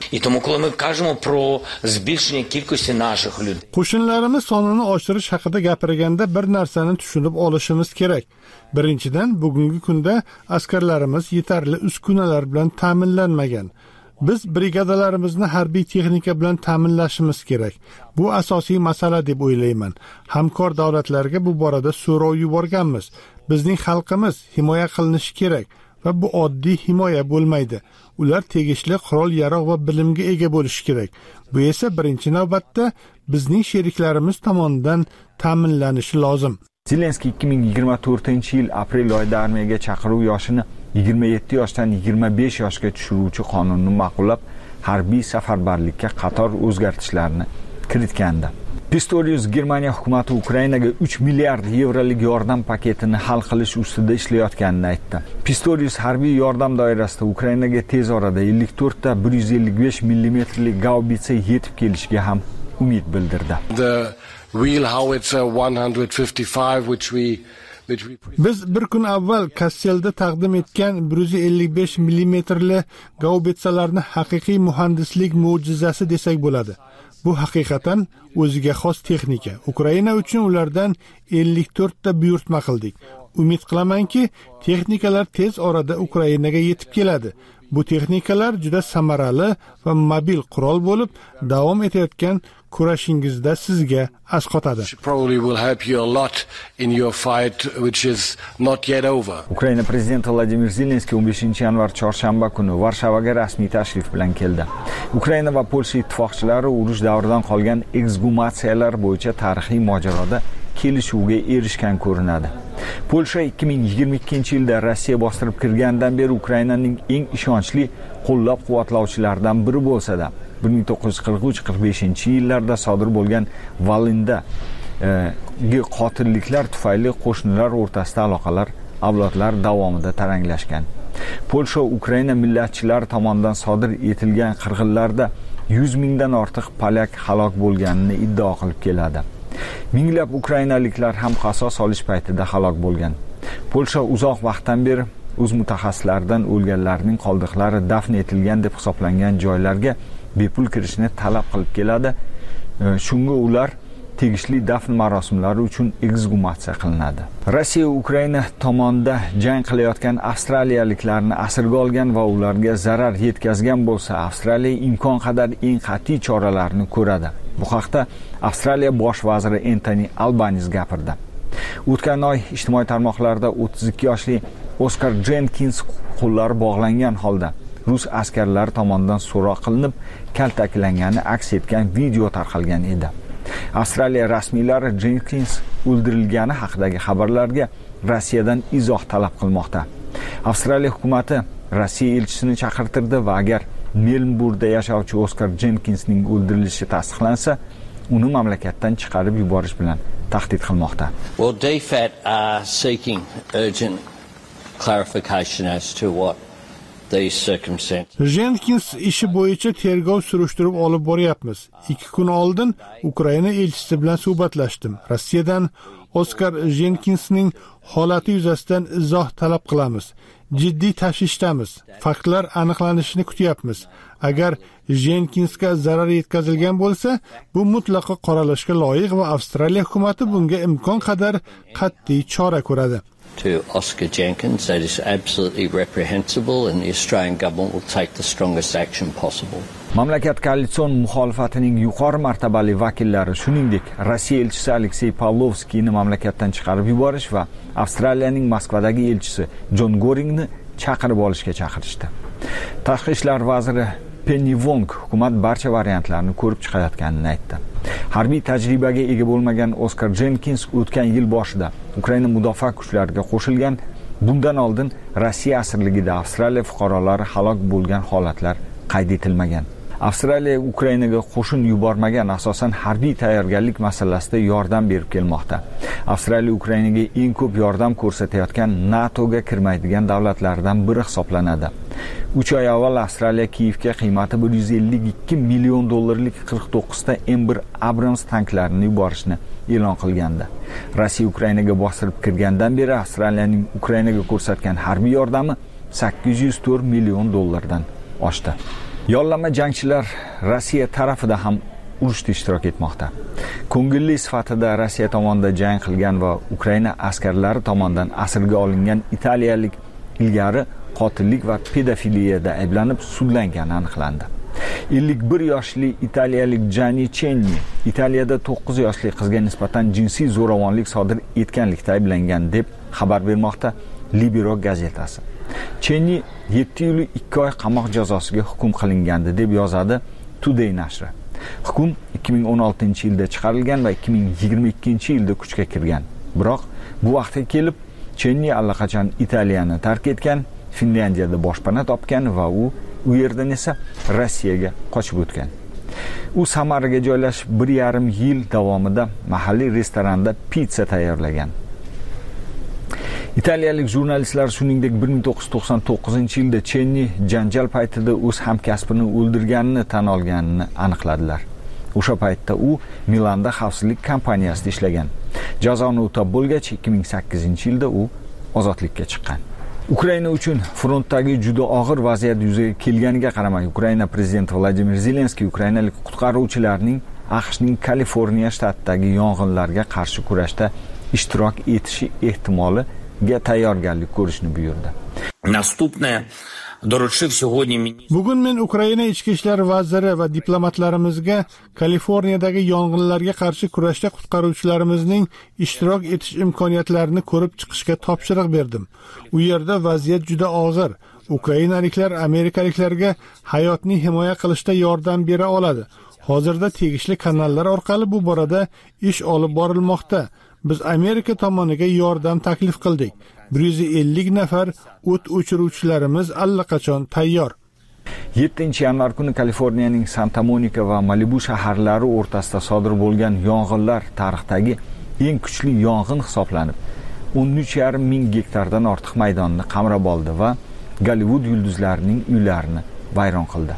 Qo'shinlarimiz sonini oshirish haqida gapirganda bir narsani tushunib olishimiz kerak. Birinchidan, bugungi kunda askarlarimiz yetarli uskunalar bilan ta'minlanmagan. Biz brigadalarimizni harbiy texnika bilan ta'minlashimiz kerak. Bu asosiy masala deb o'ylayman. Hamkor davlatlarga bu borada so'rov yuborganmiz. Bizning xalqimiz himoya qilinishi kerak va bu oddiy himoya bo'lmaydi. Ular tegishli qurol-yarog' va bilimga ega bo'lishi kerak. Bu esa birinchi navbatda bizning sheriklarimiz tomonidan ta'minlanishi lozim. Zelenskiy ikki ming yigirma to'rtinchi yil aprel oyida armiyaga chaqiruv yoshini yigirma yetti yoshdan yigirma besh yoshga tushiruvchi qonunni ma'qullab, harbiy safarbarlikka qator o'zgartishlarni kiritgandi. Pistorius Germaniya hukumati Ukrainaga uch milliard yevrolik yordam paketini hal qilish ustida ishlayotganini aytdi. Pistorius harbiy yordam doirasida Ukrainaga tez orada ellik to'rtta bir yuz ellik besh millimetrli gaubitsa yetib kelishiga ham umid bildirdi. The real howitzer one fifty-five which we Biz bir kun avval Kasselda taqdim etgan bir yuz ellik besh millimetrli gaubitsalarni haqiqiy muhandislik mo'jizasi desak bo'ladi. Bu haqiqatan o'ziga xos texnika. Ukraina uchun ulardan ellik to'rtta buyurtma qildik. Umid qilamanki, texnikalar tez orada Ukrainaga yetib keladi. Bu texnikalar juda samarali va mobil qurol bo'lib, davom etayotgan kurashingizda sizga asqotadi. Ukraina prezidenti Vladimir Zelenskiy o'n beshinchi yanvar chorshanba kuni Varshavaga rasmiy tashrif bilan keldi. Ukraina va Polsha ittifoqchilari urush davridan qolgan eksgumatsiyalar bo'yicha tarixiy mojaroda kelishuvga erishgan ko'rinadi. Polsha ikki ming yigirma ikkinchi yilda Rossiya bostirib kirgandan beri Ukrainaning eng ishonchli qo'llab-quvvatlovchilaridan biri bo'lsa-da, bir ming to'qqiz yuz qirq uch qirq beshinchi yillarda sodir bo'lgan Valinda e, qotilliklar tufayli qo'shnilar o'rtasida aloqalar avlodlar davomida taranglashgan. Polsha Ukraina millatchilari tomonidan sodir etilgan qirg'inlarda yuz mingdan ortiq polyak halok bo'lganini iddao qilib keladi. Minglab ukrainaliklar ham qasos olish paytida halok bo'lgan. Polsha uzoq vaqtdan beri o'z mutaxassislaridan o'lganlarning qoldiqlari dafn etilgan deb hisoblangan joylarga bepul kirishni talab qilib keladi. Shunga ular tegishli dafn marosimlari uchun eksgumatsiya qilinadi. Rossiya Ukraina tomonida jang qilayotgan avstraliyaliklarni asirga olgan va ularga zarar yetkazgan bo'lsa, Avstraliya imkon qadar eng qat'iy choralarni ko'radi. Bu haqda Avstraliya bosh vaziri Anthony Albanese gapirdi. O'tgan oy ijtimoiy tarmoqlarda o'ttiz ikki yoshli Oskar Jenkins qo'llari bog'langan holda rus askarlari tomonidan so'roq qilinib, kaltaklangani aks etgan video tarqalgan edi. Avstraliya rasmiylari Jenkins o'ldirilgani haqidagi xabarlarga Rossiyadan izoh talab qilmoqda. Avstraliya hukumati Rossiya elchisini chaqirtirdi va agar Melburda yashovchi Oskar Jenkinsning o'ldirilishi tasdiqlansa, uni mamlakatdan chiqarib yuborish bilan tahdid qilmoqda. Well, D F A T are seeking urgent clarification as to what these circumstances. Jenkins ishi bo'yicha tergov surishtirib olib boryapmiz. ikki kun oldin Ukraina elchisi bilan suhbatlashdim. Rossiyadan Oskar Jenkinsning holati yuzasidan izoh talab qilamiz. Jiddiy tashvishdamiz. Faktlar aniqlanishini kutyapmiz. Agar Jenkinsga zarar yetkazilgan bo'lsa, bu mutlaqo qoralashga loyiq va Avstraliya hukumatı bunga imkon qadar qat'iy chora ko'radi. To Oscar Jenkins, that is absolutely reprehensible and the Australian government will take the strongest action possible. Mamlakat koalitsion muxolifatining yuqori martabali vakillari, shuningdek, Rossiya elchisi Aleksey Pavlovskiyni mamlakatdan chiqarib yuborish va Avstraliyaning Moskvadagi elchisi Jon Goringni chaqirib olishga chaqirishdi. Tashqi ishlar vaziri Penny Wong hukumat barcha variantlarni ko'rib chiqayotganini aytdi. Harbiy tajribaga ega bo'lmagan Oskar Jenkins o'tgan yil boshida Ukraina mudofaa kuchlariga qo'shilgan. Bundan oldin Rossiya asirligida Avstraliya fuqarolari halok bo'lgan holatlar qayd etilmagan. Avstraliya Ukrainaga qo'shin yubormagan, asosan harbiy tayyorgarlik masalasida yordam berib kelmoqda. Avstraliya Ukrainaga eng ko'p yordam ko'rsatayotgan NATOga kirmaydigan davlatlardan biri hisoblanadi. uch oy avval Avstraliya Kiyevga qiymati bir yuz ellik ikki million dollarlik qirq to'qqiz ta M bir Abrams tanklarini yuborishni e'lon qilgandi. Rossiya Ukrainaga bostirib kirgandan beri Avstraliyaning Ukrainaga ko'rsatgan harbiy yordami sakkiz yuz to'rt million dollardan oshdi. Yollama jangchilar Rossiya tarafida ham urushda ishtirok etmoqda. Ko'ngilli sifatida Rossiya tomonidan jang qilgan va Ukraina askarlari tomonidan asirga olingan italiyalik ilgari qotillik va pedofiliyada ayblanib sudlangani aniqlandi. ellik bir yoshli italiyalik Gianni Chenni Italiyada to'qqiz yoshli qizga nisbatan jinsiy zo'ravonlik sodir etganlikda ayblangan deb xabar bermoqda Libero gazetasi. Chenni yetti yil ikki oy qamoq jazosiga hukm qilingandi deb yozadi Today nashri. Hukm ikki ming o'n oltinchi yilda chiqarilgan va ikki ming yigirma ikkinchi yilda kuchga kirgan. Biroq bu vaqtga kelib Chenni allaqachon Italiyani tark etgan, Finlyandiyada boshpana topgan va u u yerdan esa Rossiyaga qochib o'tgan. U Samaraga joylashib bir yarim yil davomida mahalliy restoranda pizza tayyorlagan. Italiyalik jurnalistlar shuningdek bir ming to'qqiz yuz to'qson to'qqizinchi yilda Chenni janjal paytida o'z hamkasbini o'ldirganini tan olganini aniqladilar. O'sha paytda u Milanda xavfsizlik kompaniyasida ishlagan. Jazoni o'tab bo'lgach ikki ming sakkizinchi yilda u ozodlikka chiqqan. Ukraina uchun frontdagi juda og'ir vaziyat yuzaga kelganiga qaramay, Ukraina prezidenti Vladimir Zelenskiy ukrainalik qutqaruvchilarning AQShning Kaliforniya shtatidagi yong'inlarga qarshi kurashda ishtirok etishi ehtimoliga tayyorgarlik ko'rishni buyurdi. Наступное доручив сьогодні мені. Bugun men Ukraina ichki ishlar vaziri va diplomatlarimizga Kaliforniyadagi yong'inlarga qarshi kurashda qutqaruvchilarimizning ishtirok etish imkoniyatlarini ko'rib chiqishga topshiriq berdim. U yerda vaziyat juda og'ir. Ukrainaliklar Amerikaliklarga hayotni himoya qilishda yordam bera oladi. Hozirda tegishli kanallar orqali bu borada ish olib borilmoqda. Biz Amerika tomoniga yordam taklif qildik. bir yuz ellik nafar o't o'chiruvchilarimiz allaqachon tayyor. yettinchi yanvar kuni Kaliforniyaning Santa Monica va Malibu shaharlari o'rtasida sodir bo'lgan yong'inlar tarixdagi eng kuchli yong'in hisoblanib, o'n uch yarim ming gektardan ortiq maydonni qamrab oldi va Gollivud yulduzlarining uylarini vayron qildi.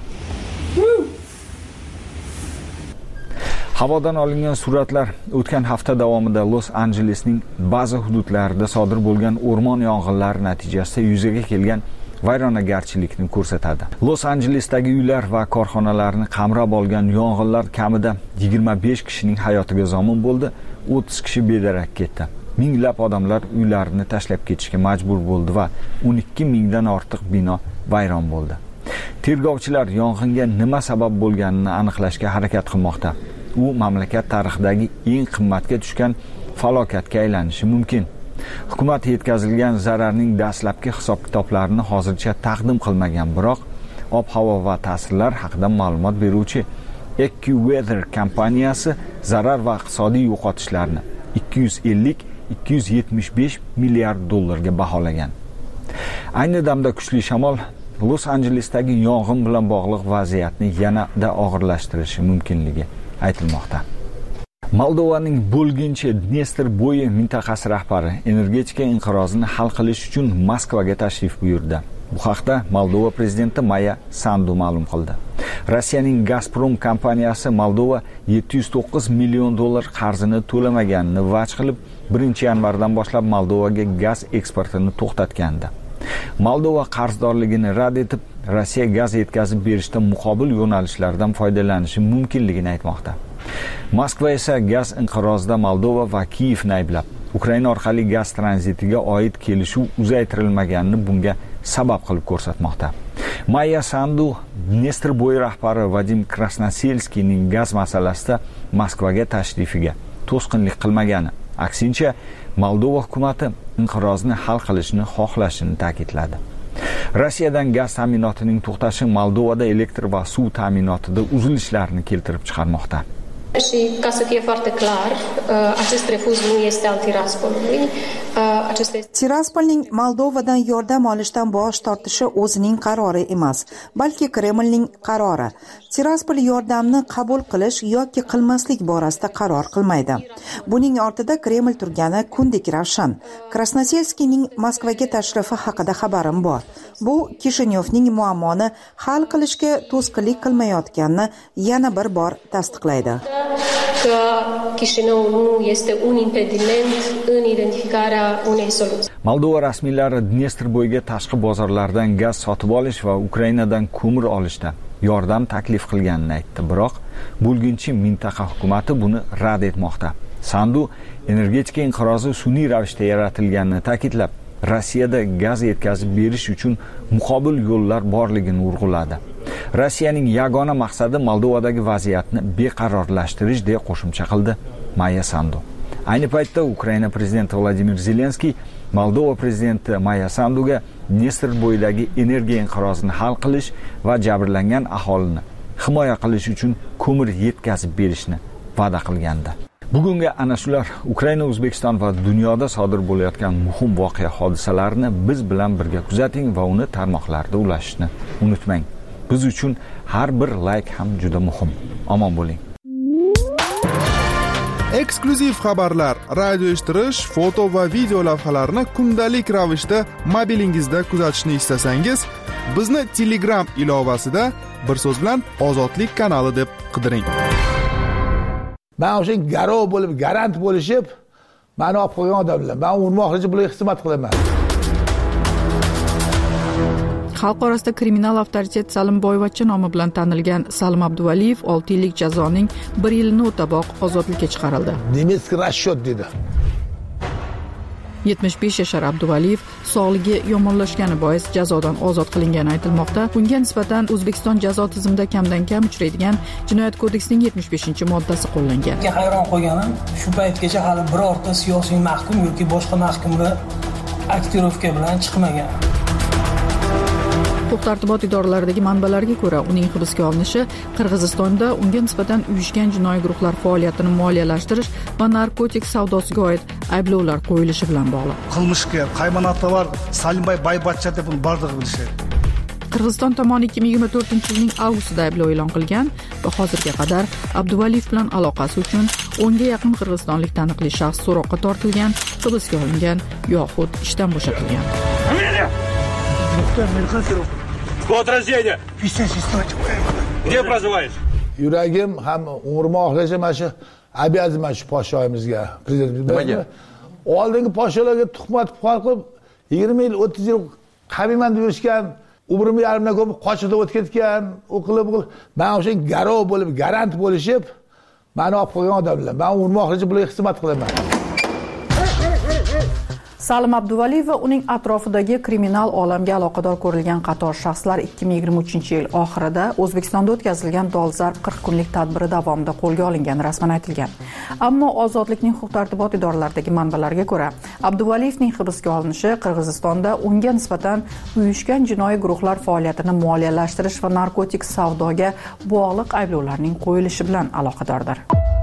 Havodan olingan suratlar o'tgan hafta davomida Los Anjelesning ba'zi hududlarida sodir bo'lgan o'rmon yong'inlari natijasida yuzaga kelgan vayronagarchilikni ko'rsatadi. Los Anjelesdagi uylar va korxonalarni qamrab olgan yong'inlar kamida yigirma besh kishining hayotiga zomin bo'ldi, o'ttiz kishi bedarak ketdi. Minglab odamlar uylarini tashlab ketishga majbur bo'ldi va o'n ikki mingdan ortiq bino vayron bo'ldi. Tergovchilar yong'inga nima sabab bo'lganini aniqlashga harakat qilmoqda. U mamlakat tarixidagi eng qimmatga tushgan falokatga aylanishi mumkin. Hukumat yetkazilgan zararning dastlabki hisob-kitoblarini hozircha taqdim qilmagan, biroq ob-havo va ta'sirlar haqida ma'lumot beruvchi AccuWeather kompaniyasi zarar va iqtisodiy yo'qotishlarni ikki yuz ellik ikki yuz yetmish besh milliard dollarga baholagan. Ayni damda kuchli shamol Los Anjelesdagi yong'in bilan bog'liq vaziyatni yanada og'irlashtirishi mumkinligi aytilmoqda. Moldovaning bo'lginchi Dnestr bo'yi mintaqasi rahbari energetika inqirozini hal qilish uchun Moskvaga tashrif buyurdi. Bu haqda Moldova prezidenti Maya Sandu ma'lum qildi. Rossiyaning Gazprom kompaniyasi Moldova yetti yuz to'qqiz million dollar qarzini to'lamaganini vaj qilib, birinchi yanvardan boshlab Moldovaga gaz eksportini to'xtatgandi. Moldova qarzdorligini rad etib, Rossiya gaz yetkazib berishda muqobil yo'nalishlardan foydalanishi mumkinligini aytmoqda. Moskva esa gaz inqirozida Moldova va Kiyevni ayblab, Ukraina orqali gaz tranzitiga oid kelishuv uzaytirilmaganini bunga sabab qilib ko'rsatmoqda. Maya Sandu Dnestr bo'yi rahbari Vadim Krasnoselskiyning gaz masalasida Moskvaga tashrifiga to'sqinlik qilmagani, aksincha Moldova hukumati inqirozni hal qilishni xohlashini ta'kidladi. Rossiyadan gaz ta'minotining to'xtashi Moldovada elektr va suv ta'minotida uzilishlarni keltirib chiqarmoqda. Și ca să fie foarte clar, acest refuz nu este al Tiraspolului. Tiraspolning Moldovadan yordam olishdan bosh tortishi o'zining qarori emas, balki Kremlning qarori. Tiraspol yordamni qabul qilish yoki qilmaslik borasida qaror qilmaydi. Buning ortida Kreml turgani kundek ravshan. Krasnoselskiyning Moskvaga tashrifi haqida xabarim bor. Bu Kishinyovning muammoni hal qilishga to'sqinlik qilmayotganini yana bir bor tasdiqlaydi. Că Chișinăul nu este un impediment în identificarea unei soluții. Moldova rasmiylari Dnestr bo'yiga tashqi bozorlardan gaz sotib olish va Ukrainadan ko'mir olishda yordam taklif qilganini aytdi. Biroq bo'lgunchi mintaqa hukumati buni rad etmoqda. Sandu energetika inqirozi sun'iy ravishda yaratilganini ta'kidlab, Rossiyada gaz yetkazib berish uchun muqobil yo'llar borligini urg'uladi. Rossiyaning yagona maqsadi Moldovadagi vaziyatni beqarorlashtirish deya qo'shimcha qildi Maya Sandu. Ayni paytda Ukraina prezidenti Vladimir Zelenskiy Moldova prezidenti Maya Sanduga Dnestr bo'yidagi energiya inqirozini hal qilish va jabrlangan aholini himoya qilish uchun ko'mir yetkazib berishni va'da qilgandi. Bugungi ana shular Ukraina, O'zbekiston va dunyoda sodir bo'layotgan muhim voqea hodisalarni biz bilan birga kuzating va uni tarmoqlarda ulashishni unutmang. Biz uchun har bir like ham juda muhim. Omon bo'ling. Eksklyuziv xabarlar, radio eshittirish, foto va video lavhalarni kundalik ravishda mobilingizda kuzatishni istasangiz, bizni Telegram ilovasida bir so'z bilan Ozodlik kanali deb qidiring. Men o'sha garov bo'lib, garant bo'lishib, meni olib qo'ygan odamlar. Men urmoqchi bularga xizmat qilaman. Xalq orasida kriminal avtoritet Salimboyevacha nomi bilan tanilgan Salim Abduvaliyev olti yillik jazoning bir yilini o'taboq ozodlikka chiqarildi. Nemetskiy расчет dedi. yetmish besh yashar Abduvaliyev sog'ligi yomonlashgani bois jazodan ozod qilingani aytilmoqda. Bunga nisbatan O'zbekiston jazo tizimida kamdan kam uchraydigan Jinoyat kodeksining yetmish beshinchi moddasi qo'llangan. Hayron qolganim, shu paytgacha hali birorta siyosiy mahkum yoki boshqa mahkumlar aktirovka bilan chiqmagan. Huquq-tartibot idoralaridagi manbalarga ko'ra, uning hibsga olinishi Qirg'izistonda unga nisbatan uyushgan jinoiy guruhlar faoliyatini moliyalashtirish va narkotik savdosiga oid ayblovlar qo'yilishi bilan bog'liq. Qilmishga qaymanatda bor Salimboy Baybatcha deb uni bardig'i bilishadi. Qirg'iziston tomoni ikki ming yigirma to'rtinchi yilning avgustida ayblov e'lon qilgan va hozirga qadar Abduvaliyev bilan aloqasi uchun o'nga yaqin qirg'izistonlik taniqli shaxs so'roqqa tortilgan, hibsga olingan yoxud ishdan bo'shatilgan. Подразделение. Где проживаешь? Yuragim ham umrim oxirigacha mana shu обязан shu podshoyimizga, prezidentimizga. Oldingi podsholarga tuhmat qilib yigirma yil, o'ttiz yil qabiman deb yurishgan, umrimni yarimdan ko'p qochida o'tib ketgan, o'qilib, men o'sha garov bo'lib, garant bo'lishib, meni olib qo'ygan odamlar. Men umrim oxirigacha bularga xizmat qilaman. Salim Abduvaliyev va uning atrofidagi kriminal olamga aloqador ko'rilgan qator shaxslar ikki ming yigirma uchinchi yil oxirida O'zbekistonda o'tkazilgan dolzarb qirq kunlik tadbiri davomida qo'lga olingani rasman aytilgan. Ammo ozodlikning huquq-tartibot idoralaridagi manbalarga ko'ra, Abduvaliyevning hibsga olinishi Qirg'izistonda unga nisbatan uyushgan jinoiy guruhlar faoliyatini moliyalashtirish va narkotik savdoga bog'liq ayblovlarning qo'yilishi bilan aloqadordir.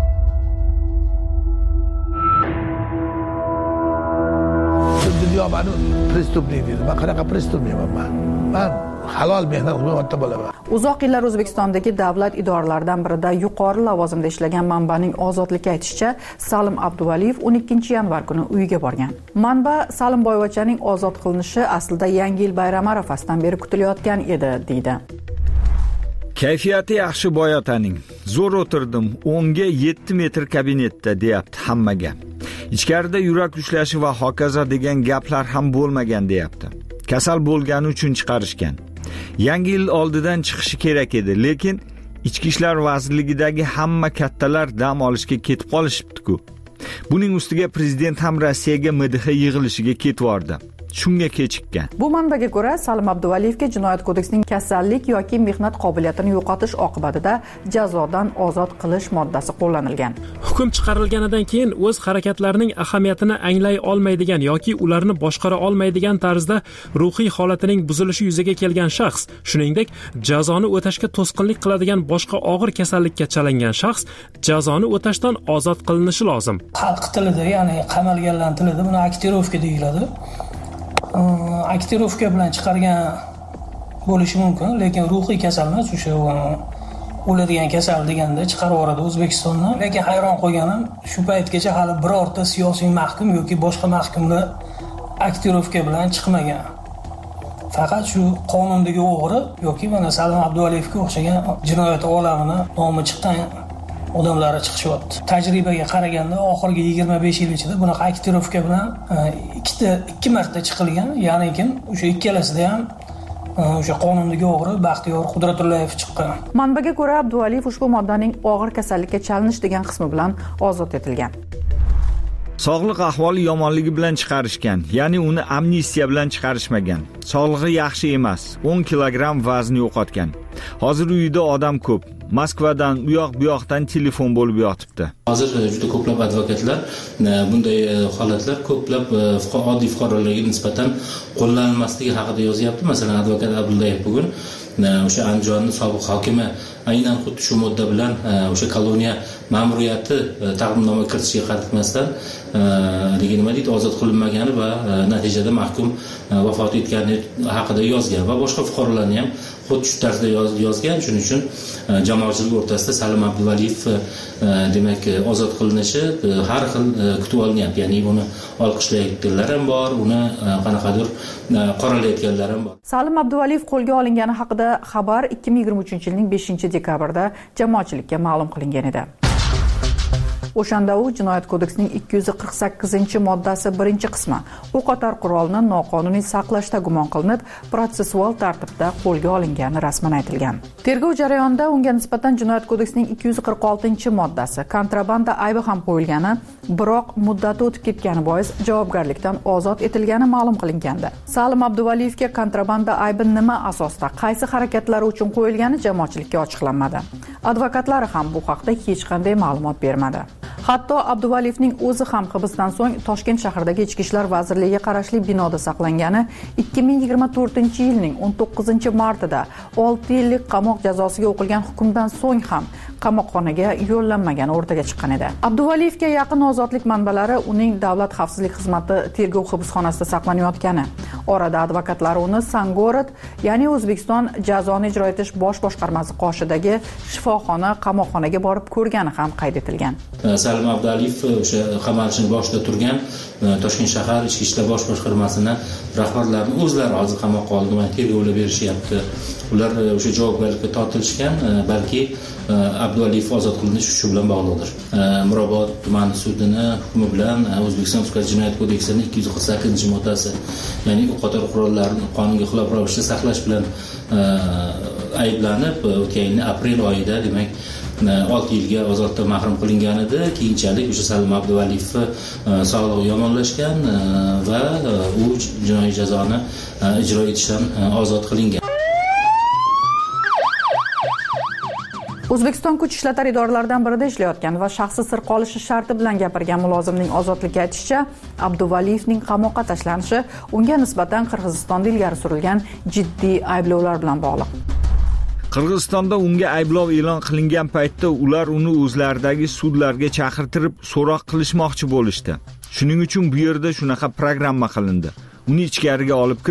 Dunyo meni prestupnik deydi. Men qanaqa prestupnikman men? Men halol mehnat qilmayapti bo'laman. Uzoq yillar O'zbekistondagi davlat idoralaridan birida yuqori lavozimda ishlagan manbaning ozodlikka aytishicha, Salim Abduvaliyev o'n ikkinchi yanvar kuni uyiga borgan. Manba Salim Boyvachaning ozod qilinishi aslida Yangi yil bayrami arafasidan beri kutilayotgan edi, deydi. Kayfiyati yaxshi boyotaning. Zo'r o'tirdim, o'nga yetti metr kabinetda, deyapti hammaga. Ichkarida yurak ushlashi va hokazo degan gaplar ham bo'lmagan, deyapti. Kasal bo'lgani uchun chiqarishgan. Yangi yil oldidan chiqishi kerak edi, lekin Ichki ishlar vazirligidagi hamma kattalar dam olishga ketib qolishibdi-ku. Buning ustiga prezident ham Rossiyaga M D H yig'ilishiga ketib bordi. Shunga kechikkan. Bu manbaga ko'ra, Salim Abduvaliyevga jinoyat kodeksining kasallik yoki mehnat qobiliyatini yo'qotish oqibatida jazodan ozod qilish moddasi qo'llanilgan. Hukm chiqarilganidan keyin o'z harakatlarining ahamiyatini anglay olmaydigan yoki ularni boshqara olmaydigan tarzda ruhiy holatining buzilishi yuzaga kelgan shaxs, shuningdek, jazoni o'tashga to'sqinlik qiladigan boshqa og'ir kasallikka chalingan shaxs jazoni o'tashdan ozod qilinishi lozim. Xalq tilida, ya'ni qamalganlar tilida buni aktirovka deyiladi. Aktirovka bilan chiqargan bo'lishi mumkin, lekin ruhiy kasal emas, o'sha o'ladigan kasal deganda chiqarib yuboradi O'zbekistondan. Lekin hayron qo'yganim, shu paytgacha hali birorta siyosiy mahkum yoki boshqa mahkumlar aktirovka bilan chiqmagan. Faqat shu qonundagi o'g'ri yoki mana Salim Abduvaliyevga o'xshagan jinoyat olamini nomi chiqqan odamlar chiqishyapti. Tajribaga qaraganda oxirgi yigirma besh yil ichida bunaqa aktirovka bilan ikkita ikki marta chiqilgan, ya'ni kim o'sha ikkalasida ham o'sha qonundagi o'g'ri Baxtiyor Qudratullayev chiqqan. Manbaga ko'ra, Abduvaliyev ushbu moddaning og'ir kasallikka chalinish degan qismi bilan ozod etilgan. Sog'liq ahvoli yomonligi bilan chiqarishgan, ya'ni uni amnistiya bilan chiqarishmagan. Sog'lig'i yaxshi emas, o'n kilogramm vazn yo'qotgan. Hozir uyida odam ko'p. Moskvadan, u yoq bu yoqdan telefon bo'lib yotibdi. Hozir juda ko'plab advokatlar bunday holatlar ko'plab oddiy fuqarolarga nisbatan qo'llanilmasligi haqida yozyapti. Masalan, advokat Abdullayev bugun o'sha Andijonning sobiq hokimi aynan xuddi shu modda bilan o'sha koloniya ma'muriyati taqdimnoma kiritishiga qaratmasdan nima deydi, ozod qilinmagani va natijada mahkum vafot etgani haqida yozgan va boshqa fuqarolarni ham xuddi shu tarzda yozgan. Shuning uchun jamoatchilik o'rtasida Salim Abduvaliyev demak ozod qilinishi har xil kutib olinyapti. Ya'ni uni olqishlayotganlar ham bor, uni qanaqadir qoralayotganlar ham bor. Salim Abduvaliyev qo'lga olingani haqida xabar ikki ming yigirma uchinchi yilning beshinchi dekabrda jamoatchilikka ma'lum qilingan edi. O'shanda u jinoyat kodeksining ikki yuz qirq sakkizinchi moddasi birinchi qismi o'qotar qurolni noqonuniy saqlashda gumon qilinib, protsessual tartibda qo'lga olingani rasman aytilgan. Tergov jarayonida unga nisbatan jinoyat kodeksining ikki yuz qirq oltinchi moddasi kontrabanda aybi ham qo'yilgani, biroq muddati o'tib ketgani bois javobgarlikdan ozod etilgani ma'lum qilingandi. Salim Abduvaliyevga kontrabanda aybi nima asosda, qaysi harakatlari uchun qo'yilgani jamoatchilikka ochiqlanmadi. Advokatlari ham bu haqda hech qanday ma'lumot bermadi. Hatto Abduvaliyevning o'zi ham hibsdan so'ng Toshkent shahridagi Ichki ishlar vazirligiga qarashli binoda saqlangani ikki ming yigirma to'rtinchi yilning o'n to'qqizinchi martida olti yillik qamoq jazosiga o'qilgan hukmdan so'ng ham qamoqxonaga yo'llanmagani o'rtaga chiqqan edi. Abduvaliyevga yaqin ozodlik manbalari uning Davlat xavfsizlik xizmati tergov hibsxonasida saqlanayotgani, orada advokatlari uni Sangorod, ya'ni O'zbekiston jazoni ijro etish bosh boshqarmasi qoshidagi shifoxona qamoqxonaga borib ko'rgani ham qayd etilgan. Salim Abdualiyev o'sha qamalishning boshida turgan Toshkent shahar Ichki ishlar bosh boshqarmasini rahbarlarini o'zlari hozir qamoqqa oldi, mana tergovlar berishyapti. Ular o'sha javobgarlikka tortilishgan, balki Abdualiyev ozod qilinishi shu bilan bog'liqdir. Mirobod tumani sudini hukmi bilan O'zbekiston Respublikasi Jinoyat kodeksining ikki yuz qirq sakkizinchi moddasi, ya'ni o'qotar qurollarni qonunga xilof ravishda saqlash bilan ayblanib, o'tgan yilning aprel oyida, demak olti yilga ozodlikdan mahrum qilingan edi. Keyinchalik o'sha Salim Abduvaliyev sog'lig'i yomonlashgan va u jinoiy jazoni ijro etishdan ozod qilingan. O'zbekiston kuch ishlatar idoralaridan birida ishlayotgan va shaxsi sir qolishi sharti bilan gapirgan mulozimning ozodlikka aytishicha, Abduvaliyevning qamoqqa tashlanishi unga nisbatan Qirg'izistonda ilgari surilgan jiddiy ayblovlar bilan bog'liq. Qirg'izistonda unga ayblov e'lon qilingan paytda ular uni o'zlaridagi sudlarga chaqirtirib so'roq qilishmoqchi bo'lishdi. Shuning uchun bu yerda shunaqa programma qilindi. Uni ichkariga olib kirib,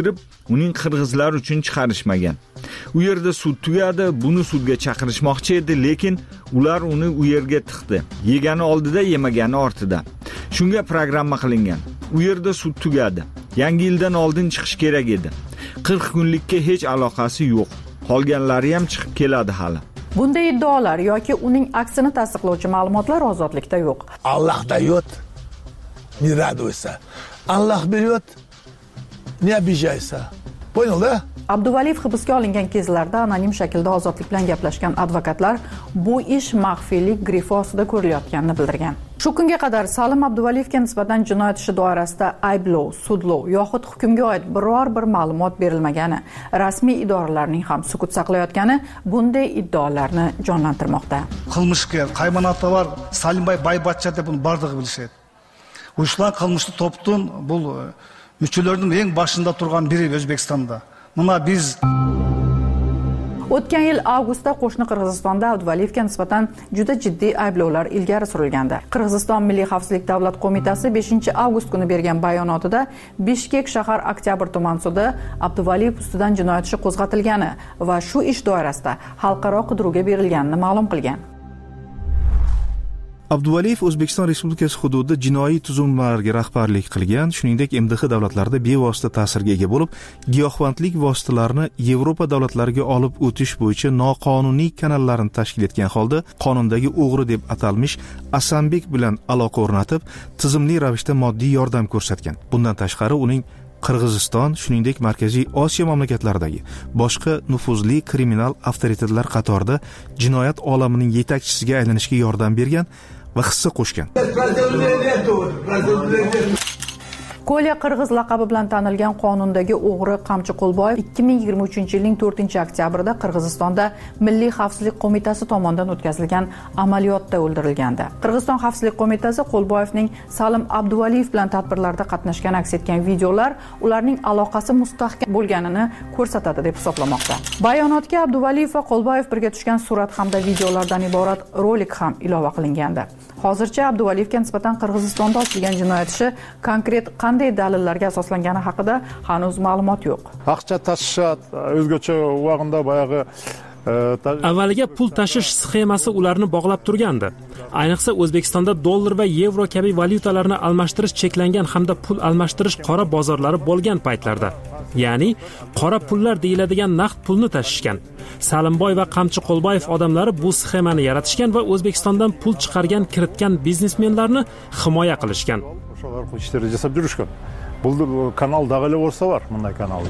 uning qirg'izlar uchun chiqarishmagan. U yerda sud tugadi, buni sudga chaqirishmoqchi edi, lekin ular uni u yerga tiqdi. Yegani oldida, yemagani ortida. Shunga programma qilingan. U yerda sud tugadi. Yangi yildan oldin chiqish kerak edi. qirq kunlikka hech aloqasi yo'q. Qolganlari ham chiqib keladi hali. Bunday iddaolar yoki uning aksini tasdiqlovchi ma'lumotlar ozodlikda yo'q. Alloh dayot, не радуйся. Alloh beriyot, ne обижайся. Понял, да? Abduvaliyev hibsga olingan kezlarda anonim shaklda ozodlik bilan gaplashgan advokatlar bu ish maxfiylik grifi ostida ko'rilayotganini bildirgan. Shu kunga qadar Salim Abduvaliyevga nisbatan jinoyat ishi doirasida ayblov, sudlov yoxud hukmga oid biror bir ma'lumot berilmagani, rasmiy idoralarning ham sukut saqlayotgani bunday iddaolarni jonlantirmoqda. Qilmishkor, qaymonati bor Salimboy Baybatcha deb uni bardigi bilishadi. Uyushlan qilmishli to'pning bu müchülörünün eng başında turgan biri O'zbekistonda. Mana biz O'tgan yil avgustda qo'shni Qirg'izistonda Abduvaliyevga nisbatan juda jiddiy ayblovlar ilgari surilgandi. Qirg'iziston Milliy xavfsizlik davlat qo'mitasi beshinchi avgust kuni bergan bayonotida Bishkek shahar Oktyabr tuman sudi Abduvaliyev ustidan jinoyat ishi qo'zg'atilgani va shu ish doirasida xalqaro qidiruvga berilganini ma'lum qilgan. Abduvaliyev O'zbekiston Respublikasi hududida jinoiy tuzilmalarga rahbarlik qilgan, shuningdek M D H davlatlarida bevosita ta'sirga ega bo'lib, giyohvandlik vositalarini Yevropa davlatlariga olib o'tish bo'yicha noqonuniy kanallarni tashkil etgan holda qonundagi o'g'ri deb atalmish Asambek bilan aloqa o'rnatib, tizimli ravishda moddiy yordam ko'rsatgan. Bundan tashqari uning Qirg'iziston, shuningdek Markaziy Osiyo mamlakatlaridagi boshqa nufuzli kriminal avtoritetlar qatorida jinoyat olamining yetakchisiga aylanishga yordam bergan va hissa qo'shgan. Kolya Qirg'iz laqabi bilan tanilgan qonundagi o'g'ri Qamchi Qo'lboyev ikki ming yigirma uchinchi yilning to'rtinchi oktyabrida Qirg'izistonda Milliy xavfsizlik qo'mitasi tomonidan o'tkazilgan amaliyotda o'ldirilgandi. Qirg'iziston xavfsizlik qo'mitasi Qo'lboyevning Salim Abduvaliyev bilan tadbirlarda qatnashgan aks etgan videolar ularning aloqasi mustahkam bo'lganini ko'rsatadi deb hisoblamoqda. Bayonotga Abduvaliyev va Qo'lboyev birga tushgan surat hamda videolardan iborat rolik ham ilova qilingandi. Hozircha Abduvaliyevga nisbatan Qirg'izistonda ochilgan jinoyat ishi konkret qanday dalillarga asoslangani haqida hanuz ma'lumot yo'q. Aqcha tashishat, o'zgacha vaqtda boyagi avvaliga pul tashish sxemasi ularni bog'lab turgandi. Ayniqsa O'zbekistonda dollar va yevro kabi valyutalarni almashtirish cheklangan hamda pul almashtirish qora bozorlari bo'lgan paytlarda, ya'ni qora pullar deyiladigan naqd pulni tashishgan. Salimboy va Qamchi Qo'lboyev odamlari bu sxemani yaratishgan va O'zbekistondan pul chiqargan, kiritgan biznesmenlarni himoya qilishgan. O'shalar ishlar jasab yurishgan. Bu kanal dag'ali bo'lsa bor, bunday kanal.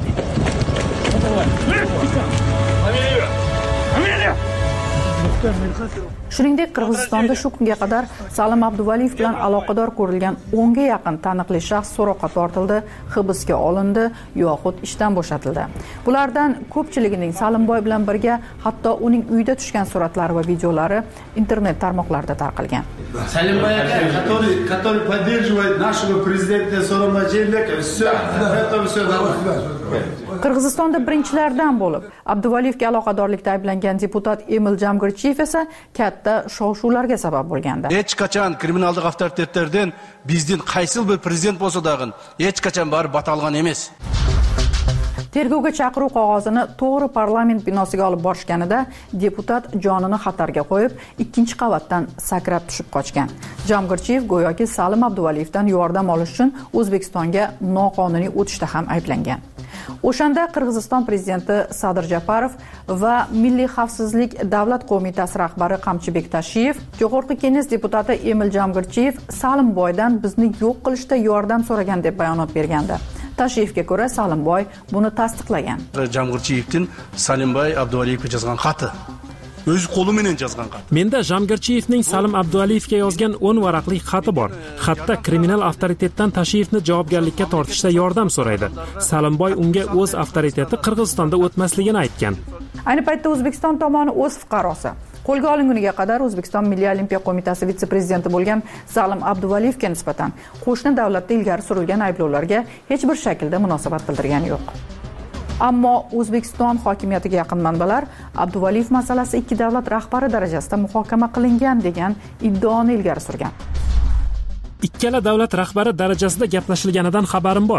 Shuningdek, Qirg'izistonda shu kunga qadar Salim Abduvaliyev bilan aloqador ko'rilgan o'nga yaqin taniqli shaxs so'roqqa tortildi, hibsga olindi yoxud ishdan bo'shatildi. Bulardan ko'pchiligining Salimboy bilan birga hatto uning uyida tushgan suratlari va videolari internet tarmoqlarida tarqalgan. Salimboy aka, который который поддерживает нашего президента Салима Джейбека, всё, это всё. Qirg'izistonda birinchilardan bo'lib Abduvaliyevga aloqadorlikda ayblangan deputat Emil Jamgirchiyev esa katta shov-shuvlarga sabab bo'lgandi. Hech qachon kriminallik avtoritetlardan bizning qaysi bir prezident bo'lsa dag'in hech qachon barib batalgan emas. Tergovga chaqiruv qog'ozini to'g'ri parlament binosiga olib borishganida deputat jonini xatarga qo'yib, ikkinchi qavatdan sakrab tushib qochgan. Jamgirchiyev go'yoki Salim Abduvaliyevdan yordam olish uchun O'zbekistonga noqonuniy o'tishda ham ayblangan. O'shanda Qirg'iziston prezidenti Sadir Japarov va Milliy xavfsizlik davlat qo'mitasi rahbari Qamchibek Tashiyev, Jo'g'org'i Kenges deputati Emil Jamgirchiyev Salimboydan bizni yo'q qilishda yordam so'ragan deb bayonot bergandi. Tashiyevga ko'ra Salimboy buni tasdiqlagan. Jamgirchiyevdan Salimboy Abduvaliyevga yozgan xati o'z qo'li bilan yozgan xat. Menda Jamgirchiyevning Salim Abduvaliyevga yozgan o'n varaqli xati bor. Xatda kriminal avtoritetdan Tashiyevni javobgarlikka tortishda yordam so'raydi. Salimboy unga o'z avtoriteti Qirg'izistonda o'tmasligini aytgan. Ayni paytda O'zbekiston tomoni o'z fuqarosi qo'lga olinguniga qadar O'zbekiston Milliy olimpiya qo'mitasi vitse-prezidenti bo'lgan Salim Abduvaliyevga nisbatan qo'shni davlatda ilgari surilgan ayblovlarga hech bir shaklda munosabat bildirgani yo'q. Ammo O'zbekiston hokimiyatiga yaqin manbalar Abduvaliyev masalasi ikki davlat rahbari darajasida muhokama qilingan degan iddaoni ilgari surgan. Ikkala davlat rahbari darajasida gaplashilganidan xabarim bor.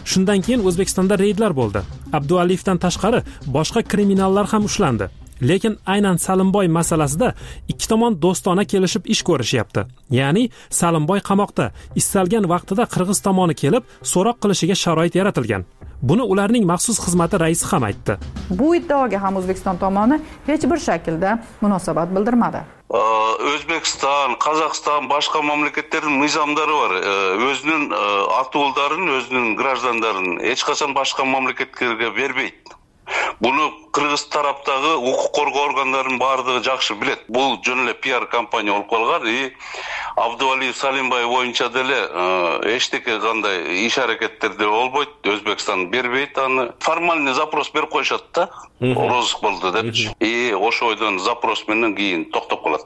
Shundan keyin O'zbekistonda reydlar bo'ldi. Abdualiyevdan tashqari boshqa kriminallar ham ushlandi. Lekin aynan Salimboy masalasida ikki tomon do'stona kelishib ish ko'rishyapti. Ya'ni Salimboy qamoqda, istalgan vaqtida Qirg'iz tomoni kelib, so'roq qilishiga sharoit yaratilgan. Buni ularning maxsus xizmati raisi ham aytdi. Bu iddaoga ham O'zbekiston tomoni hech bir shaklda munosabat bildirmadi. O'zbekiston, Qozog'iston, boshqa mamlakatlarning nizomlari bor. O'zining atullarini, o'zining gражданlarini hech qachon boshqa mamlakatlarga bermaydi. Buni Qirg'iz tarafdagi huquq qo'rg'ov organlarining bardigi yaxshi biladi. Bu jumla P R kompaniya olib qolgan. Abdualiyev Salimboy bo'yicha dele hech qanday ish harakatlarda olmaydi. O'zbekiston bermaydi. Ani formalniy zaпрос berib qo'yishadi-da. Rozg bo'ldi deb. E o'sha oydan zaпрос bilan keyin to'xtab qoladi.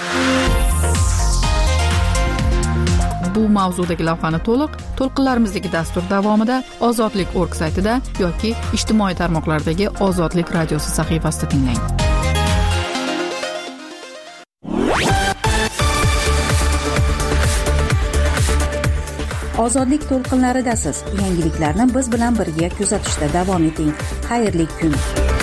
Bu mavzudagi lavhani to'liq to'lqinlarimizdagi dastur davomida Ozodlik org saytida yoki ijtimoiy tarmoqlardagi Ozodlik radiosi sahifasida tinglang. Ozodlik to'lqinlaridasiz. Yangiliklarni biz bilan birga kuzatishda davom eting. Xayrli kun.